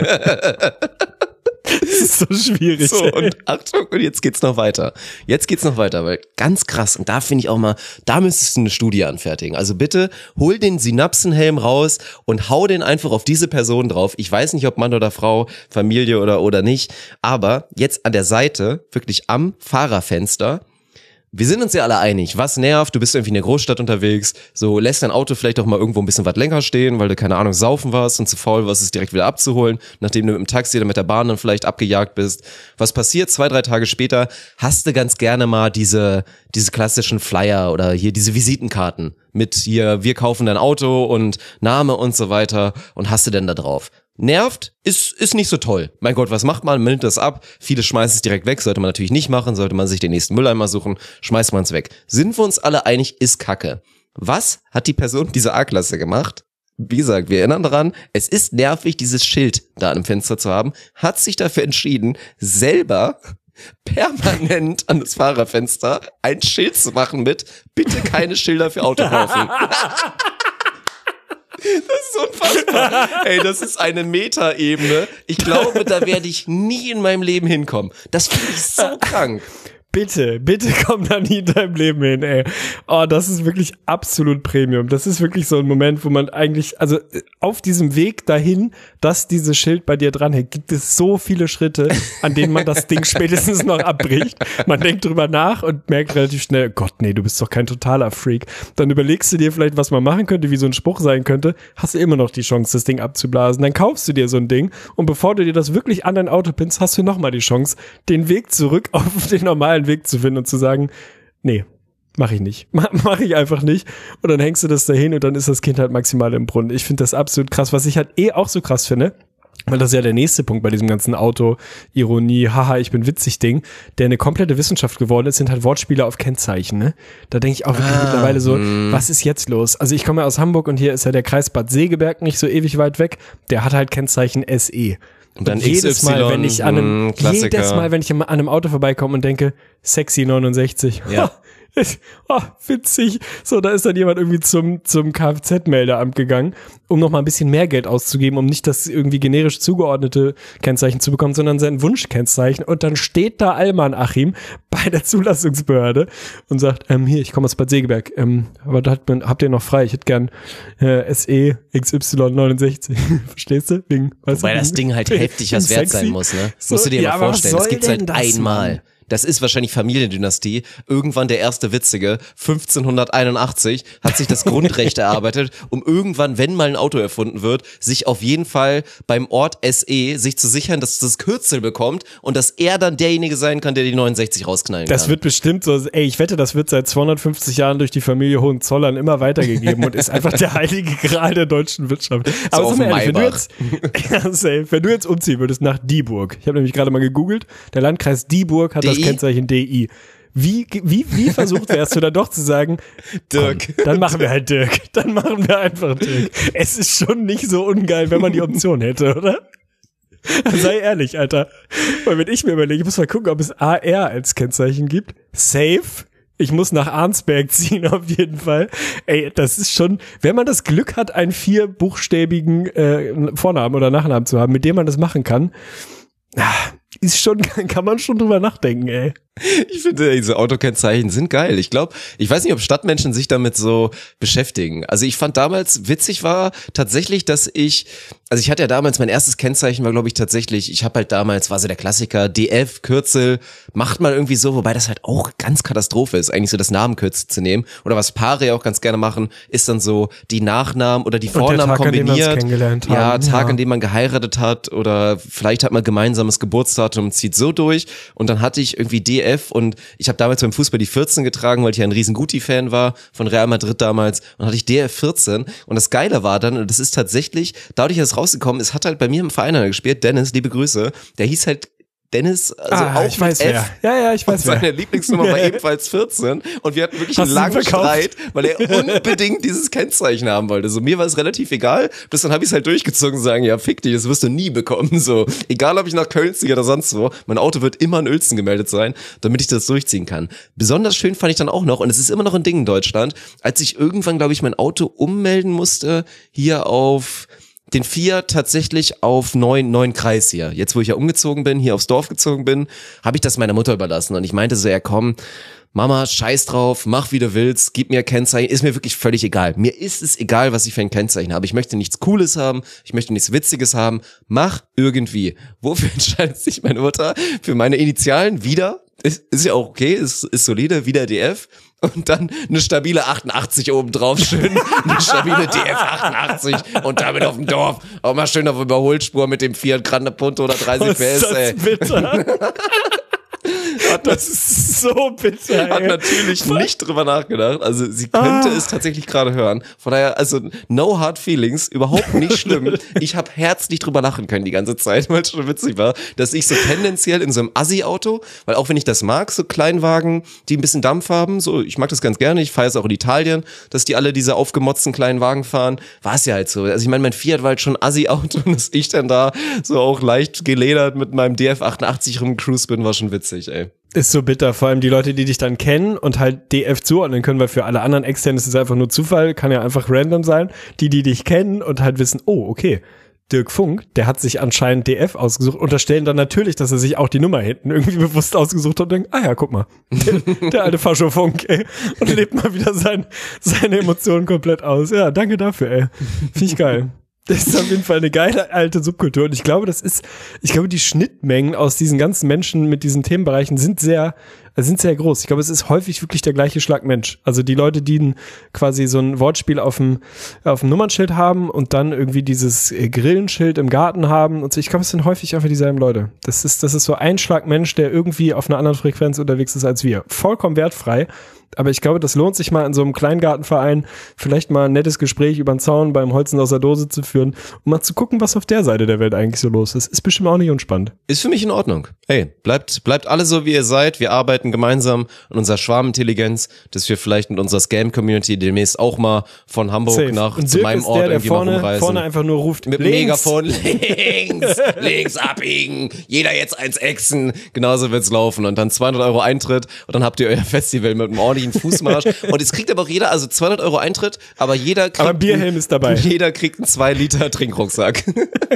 Das ist so schwierig. So, und Achtung, und jetzt geht's noch weiter. Jetzt geht's noch weiter, weil ganz krass, und da finde ich auch mal, da müsstest du eine Studie anfertigen. Also bitte, hol den Synapsenhelm raus und hau den einfach auf diese Person drauf. Ich weiß nicht, ob Mann oder Frau, Familie oder, oder nicht, aber jetzt an der Seite, wirklich am Fahrerfenster, wir sind uns ja alle einig, was nervt, du bist irgendwie in der Großstadt unterwegs, so lässt dein Auto vielleicht auch mal irgendwo ein bisschen was länger stehen, weil du, keine Ahnung, saufen warst und zu faul warst, es direkt wieder abzuholen, nachdem du mit dem Taxi oder mit der Bahn dann vielleicht abgejagt bist. Was passiert? Zwei, drei Tage später hast du ganz gerne mal diese, diese klassischen Flyer oder hier diese Visitenkarten mit hier, wir kaufen dein Auto und Name und so weiter und hast du denn da drauf? Nervt, ist, ist nicht so toll. Mein Gott, was macht man? Man nimmt das ab. Viele schmeißen es direkt weg. Sollte man natürlich nicht machen. Sollte man sich den nächsten Mülleimer suchen, schmeißt man es weg. Sind wir uns alle einig, ist Kacke. Was hat die Person dieser A-Klasse gemacht? Wie gesagt, wir erinnern daran, es ist nervig, dieses Schild da am Fenster zu haben. Hat sich dafür entschieden, selber permanent an das Fahrerfenster ein Schild zu machen mit bitte keine Schilder für Auto kaufen. Das ist unfassbar. Ey, das ist eine Metaebene. Ich glaube, da werde ich nie in meinem Leben hinkommen. Das finde ich so krank. Bitte, bitte komm da nie in deinem Leben hin, ey. Oh, das ist wirklich absolut Premium. Das ist wirklich so ein Moment, wo man eigentlich, also auf diesem Weg dahin, dass dieses Schild bei dir dranhängt, gibt es so viele Schritte, an denen man das Ding spätestens noch abbricht. Man denkt drüber nach und merkt relativ schnell, Gott, nee, du bist doch kein totaler Freak. Dann überlegst du dir vielleicht, was man machen könnte, wie so ein Spruch sein könnte, hast du immer noch die Chance, das Ding abzublasen. Dann kaufst du dir so ein Ding und bevor du dir das wirklich an dein Auto pinnst, hast du nochmal die Chance, den Weg zurück auf den normalen Weg zu finden und zu sagen, nee, mach ich nicht. Mach, mach ich einfach nicht. Und dann hängst du das dahin und dann ist das Kind halt maximal im Brunnen. Ich finde das absolut krass. Was ich halt eh auch so krass finde, weil das ist ja der nächste Punkt bei diesem ganzen Auto-Ironie, haha, ich bin witzig Ding, der eine komplette Wissenschaft geworden ist, sind halt Wortspiele auf Kennzeichen, ne? Da denke ich auch wirklich ah, mittlerweile so, mh. was ist jetzt los? Also ich komme ja aus Hamburg und hier ist ja der Kreis Bad Segeberg nicht so ewig weit weg. Der hat halt Kennzeichen S E. Und dann und jedes X Y, Mal, wenn ich an einem, jedes Mal, wenn ich an einem Auto vorbeikomme und denke, sexy neunundsechzig. Ja. Oh, witzig. So, da ist dann jemand irgendwie zum, zum Kfz-Meldeamt gegangen, um noch mal ein bisschen mehr Geld auszugeben, um nicht das irgendwie generisch zugeordnete Kennzeichen zu bekommen, sondern sein Wunschkennzeichen. Und dann steht da Alman Achim bei der Zulassungsbehörde und sagt, ähm, hier, ich komme aus Bad Segeberg, ähm, aber da hat man, habt ihr noch frei? Ich hätte gern äh, S E X Y neunundsechzig. Verstehst du? Wegen, weißt Wobei du, das Ding halt heftig was wert sein muss, ne? So, musst du dir ja, mal vorstellen, das gibt's halt einmal. Mann? Das ist wahrscheinlich Familiendynastie. Irgendwann der erste Witzige, fünfzehnhunderteinundachtzig, hat sich das Grundrecht erarbeitet, um irgendwann, wenn mal ein Auto erfunden wird, sich auf jeden Fall beim Ort S E sich zu sichern, dass es das Kürzel bekommt und dass er dann derjenige sein kann, der die neunundsechzig rausknallen kann. Das wird bestimmt so, ey, ich wette, das wird seit zweihundertfünfzig Jahren durch die Familie Hohenzollern immer weitergegeben und ist einfach der heilige Gral der deutschen Wirtschaft. Aber so auf dem ehrlich, wenn du jetzt, ja, safe, wenn du jetzt umziehen würdest nach Dieburg, ich habe nämlich gerade mal gegoogelt, der Landkreis Dieburg hat das Kennzeichen D I. Wie, wie, wie versucht wärst du da doch zu sagen, Dirk, komm, dann machen wir halt Dirk. Dann machen wir einfach Dirk. Es ist schon nicht so ungeil, wenn man die Option hätte, oder? Sei ehrlich, Alter. Weil wenn ich mir überlege, ich muss mal gucken, ob es A R als Kennzeichen gibt. Safe. Ich muss nach Arnsberg ziehen, auf jeden Fall. Ey, das ist schon, wenn man das Glück hat, einen vierbuchstäbigen äh, Vornamen oder Nachnamen zu haben, mit dem man das machen kann, ist schon, kann man schon drüber nachdenken, ey. Ich finde, diese Autokennzeichen sind geil. Ich glaube, ich weiß nicht, ob Stadtmenschen sich damit so beschäftigen. Also ich fand damals, witzig war tatsächlich, dass ich, also ich hatte ja damals, mein erstes Kennzeichen war, glaube ich, tatsächlich, ich habe halt damals, war so der Klassiker, D F, Kürzel, macht man irgendwie so, wobei das halt auch ganz Katastrophe ist, eigentlich so das Namenkürzel zu nehmen. Oder was Paare ja auch ganz gerne machen, ist dann so die Nachnamen oder die Vornamen Tag, kombiniert. An ja, Tag, ja. an dem man geheiratet hat oder vielleicht hat man gemeinsames Geburtsdatum, zieht so durch und dann hatte ich irgendwie D F und ich habe damals beim Fußball die vierzehn getragen, weil ich ja ein riesen Guti-Fan war von Real Madrid damals und hatte ich D F vierzehn und das Geile war dann, und das ist tatsächlich, dadurch, dass es rausgekommen ist, hat halt bei mir im Verein einer gespielt, Dennis, liebe Grüße, der hieß halt Dennis, also ah, auch ich weiß mit wer. F. Ja, ja, ich weiß und seine Lieblingsnummer war ebenfalls vierzehn und wir hatten wirklich Hast einen langen Streit, weil er unbedingt dieses Kennzeichen haben wollte. So, mir war es relativ egal, bis dann habe ich es halt durchgezogen und sagen, ja, fick dich, das wirst du nie bekommen. So, egal ob ich nach Köln ziehe oder sonst wo, mein Auto wird immer in Uelzen gemeldet sein, damit ich das durchziehen kann. Besonders schön fand ich dann auch noch, und es ist immer noch ein Ding in Deutschland, als ich irgendwann, glaube ich, mein Auto ummelden musste, hier auf den Fiat tatsächlich auf neuen neuen Kreis hier. Jetzt, wo ich ja umgezogen bin, hier aufs Dorf gezogen bin, habe ich das meiner Mutter überlassen. Und ich meinte so, ja komm, Mama, scheiß drauf, mach wie du willst, gib mir Kennzeichen, ist mir wirklich völlig egal. Mir ist es egal, was ich für ein Kennzeichen habe. Ich möchte nichts Cooles haben, ich möchte nichts Witziges haben, mach irgendwie. Wofür entscheidet sich meine Mutter? Für meine Initialen wieder, ist, ist ja auch okay, ist, ist solide, wieder D F. Und dann eine stabile achtundachtzig oben drauf, schön eine stabile D F achtundachtzig und damit auf dem Dorf auch mal schön auf Überholspur mit dem Fiat Grande Punto oder dreißig P S, ey. Bitter. hat Das ist so bitter, hat ey. natürlich nicht drüber nachgedacht. Also sie könnte Ah. es tatsächlich gerade hören. Von daher, also no hard feelings, überhaupt nicht schlimm. Ich habe herzlich drüber lachen können die ganze Zeit, weil es schon witzig war, dass ich so tendenziell in so einem Assi-Auto, weil auch wenn ich das mag, so Kleinwagen, die ein bisschen Dampf haben, so ich mag das ganz gerne, ich feiere es auch in Italien, dass die alle diese aufgemotzten kleinen Wagen fahren, war es ja halt so. Also ich meine, mein Fiat war halt schon Assi-Auto und dass ich dann da so auch leicht geledert mit meinem D F achtundachtzig rumgecruised bin, war schon witzig, ey. Ist so bitter, vor allem die Leute, die dich dann kennen und halt D F zuordnen können, weil für alle anderen extern ist es einfach nur Zufall, kann ja einfach random sein. Die, die dich kennen und halt wissen, oh, okay, Dirk Funk, der hat sich anscheinend D F ausgesucht, unterstellen dann natürlich, dass er sich auch die Nummer hinten irgendwie bewusst ausgesucht hat und denken, ah ja, guck mal, der, der alte Fascho Funk, ey, und lebt mal wieder sein, seine Emotionen komplett aus. Ja, danke dafür, ey. Finde ich geil. Das ist auf jeden Fall eine geile alte Subkultur und ich glaube, das ist, ich glaube, die Schnittmengen aus diesen ganzen Menschen mit diesen Themenbereichen sind sehr, sind sehr groß. Ich glaube, es ist häufig wirklich der gleiche Schlag Mensch. Also die Leute, die ein, quasi so ein Wortspiel auf dem, auf dem Nummernschild haben und dann irgendwie dieses Grillenschild im Garten haben und so. Ich glaube, es sind häufig einfach dieselben Leute. Das ist, das ist so ein Schlag Mensch, der irgendwie auf einer anderen Frequenz unterwegs ist als wir. Vollkommen wertfrei. Aber ich glaube, das lohnt sich mal in so einem Kleingartenverein vielleicht mal ein nettes Gespräch über den Zaun beim Holzen aus der Dose zu führen, um mal zu gucken, was auf der Seite der Welt eigentlich so los ist. Ist bestimmt auch nicht unspannend. Ist für mich in Ordnung. Hey, bleibt, bleibt alle so, wie ihr seid. Wir arbeiten gemeinsam an unserer Schwarmintelligenz, dass wir vielleicht mit unserer Scam-Community demnächst auch mal von Hamburg Safe. nach Und zu Dirk meinem ist Ort der, der irgendwie mal vorne, rumreisen. vorne einfach nur ruft, Mit dem links. Megafon links, links abbiegen, jeder jetzt eins exen, genauso wird's laufen und dann zweihundert Euro Eintritt und dann habt ihr euer Festival mit einem ordentlichen Fußmarsch und jetzt kriegt aber auch jeder, also zweihundert Euro Eintritt, aber jeder kriegt, Aber Bierhelm ist dabei. Jeder kriegt einen zwei Liter Trinkrucksack.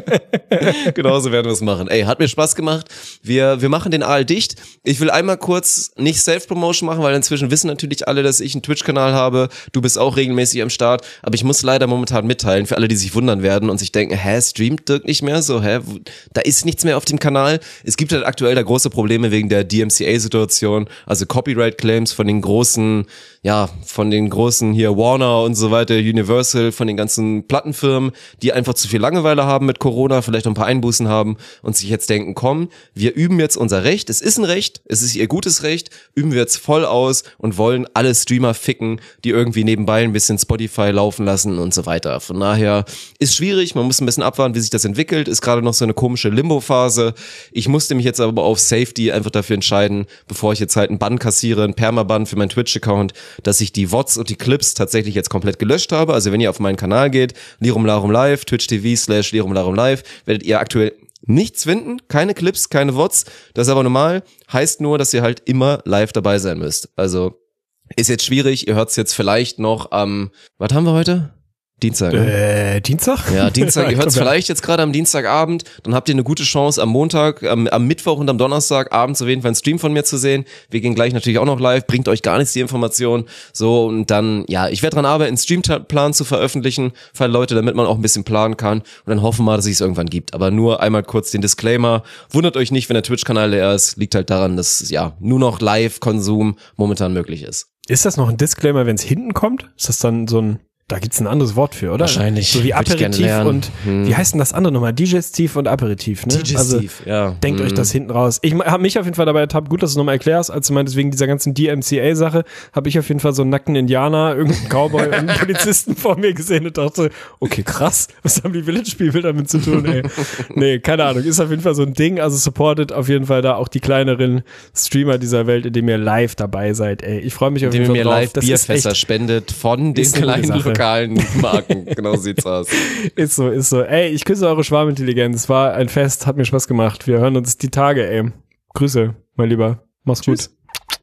Genauso werden wir es machen. Ey, hat mir Spaß gemacht. Wir, wir machen den Aal dicht. Ich will einmal kurz nicht Self-Promotion machen, weil inzwischen wissen natürlich alle, dass ich einen Twitch-Kanal habe. Du bist auch regelmäßig am Start, aber ich muss leider momentan mitteilen, für alle, die sich wundern werden und sich denken, hä, streamt Dirk nicht mehr? So, hä, da ist nichts mehr auf dem Kanal. Es gibt halt aktuell da große Probleme wegen der D M C A-Situation, also Copyright-Claims von den großen, ja, von den großen hier Warner und so weiter, Universal, von den ganzen Plattenfirmen, die einfach zu viel Langeweile haben mit Corona, vielleicht noch ein paar Einbußen haben und sich jetzt denken, komm, wir üben jetzt unser Recht, es ist ein Recht, es ist ihr gutes Recht, üben wir jetzt voll aus und wollen alle Streamer ficken, die irgendwie nebenbei ein bisschen Spotify laufen lassen und so weiter. Von daher ist schwierig, man muss ein bisschen abwarten, wie sich das entwickelt, ist gerade noch so eine komische Limbo-Phase. Ich musste mich jetzt aber auf Safety einfach dafür entscheiden, bevor ich jetzt halt einen Bann kassiere, einen Permaban für meinen Twitch-Account, dass ich die V O Ds und die Clips tatsächlich jetzt komplett gelöscht habe. Also wenn ihr auf meinen Kanal geht, Lirum Larum Live, Twitch T V slash Lirum Larum Live, werdet ihr aktuell nichts finden, keine Clips, keine V O Ds. Das ist aber normal, heißt nur, dass ihr halt immer live dabei sein müsst. Also ist jetzt schwierig, ihr hört es jetzt vielleicht noch am, was haben wir heute? Dienstag, ne? Äh, Dienstag? Ja, Dienstag, ihr hört es Ich glaub, vielleicht jetzt gerade am Dienstagabend, dann habt ihr eine gute Chance am Montag, am, am Mittwoch und am Donnerstag abends auf jeden Fall einen Stream von mir zu sehen. Wir gehen gleich natürlich auch noch live, bringt euch gar nichts die Information. So, und dann, ja, ich werde dran arbeiten, einen Streamplan zu veröffentlichen für alle Leute, damit man auch ein bisschen planen kann und dann hoffen wir mal, dass es irgendwann gibt. Aber nur einmal kurz den Disclaimer, wundert euch nicht, wenn der Twitch-Kanal leer ist, liegt halt daran, dass, ja, nur noch Live-Konsum momentan möglich ist. Ist das noch ein Disclaimer, wenn es hinten kommt? Ist das dann so ein, da gibt's ein anderes Wort für, oder? Wahrscheinlich. So wie Würde ich gerne Aperitif lernen. und, Hm. wie heißt denn das andere nochmal? Digestiv und Aperitif, ne? Digestiv, also, ja. Denkt Hm. euch das hinten raus. Ich habe mich auf jeden Fall dabei ertappt, gut, dass du es nochmal erklärst, als du meintest, wegen dieser ganzen D M C A-Sache, habe ich auf jeden Fall so einen nackten Indianer, irgendeinen Cowboy und einen Polizisten vor mir gesehen und dachte, okay, krass, was haben die Village-People damit zu tun, ey? Nee, keine Ahnung, ist auf jeden Fall so ein Ding, also supportet auf jeden Fall da auch die kleineren Streamer dieser Welt, indem ihr live dabei seid, ey. Ich freue mich auf Indem jeden ihr Fall mir drauf. live Bierfässer echt, spendet von den ist eine gute kleinen Sache. lokalen Marken. Genau so sieht's aus. Ist so, ist so. Ey, ich küsse eure Schwarmintelligenz. War ein Fest, hat mir Spaß gemacht. Wir hören uns die Tage, ey. Grüße, mein Lieber. Mach's Tschüss. gut.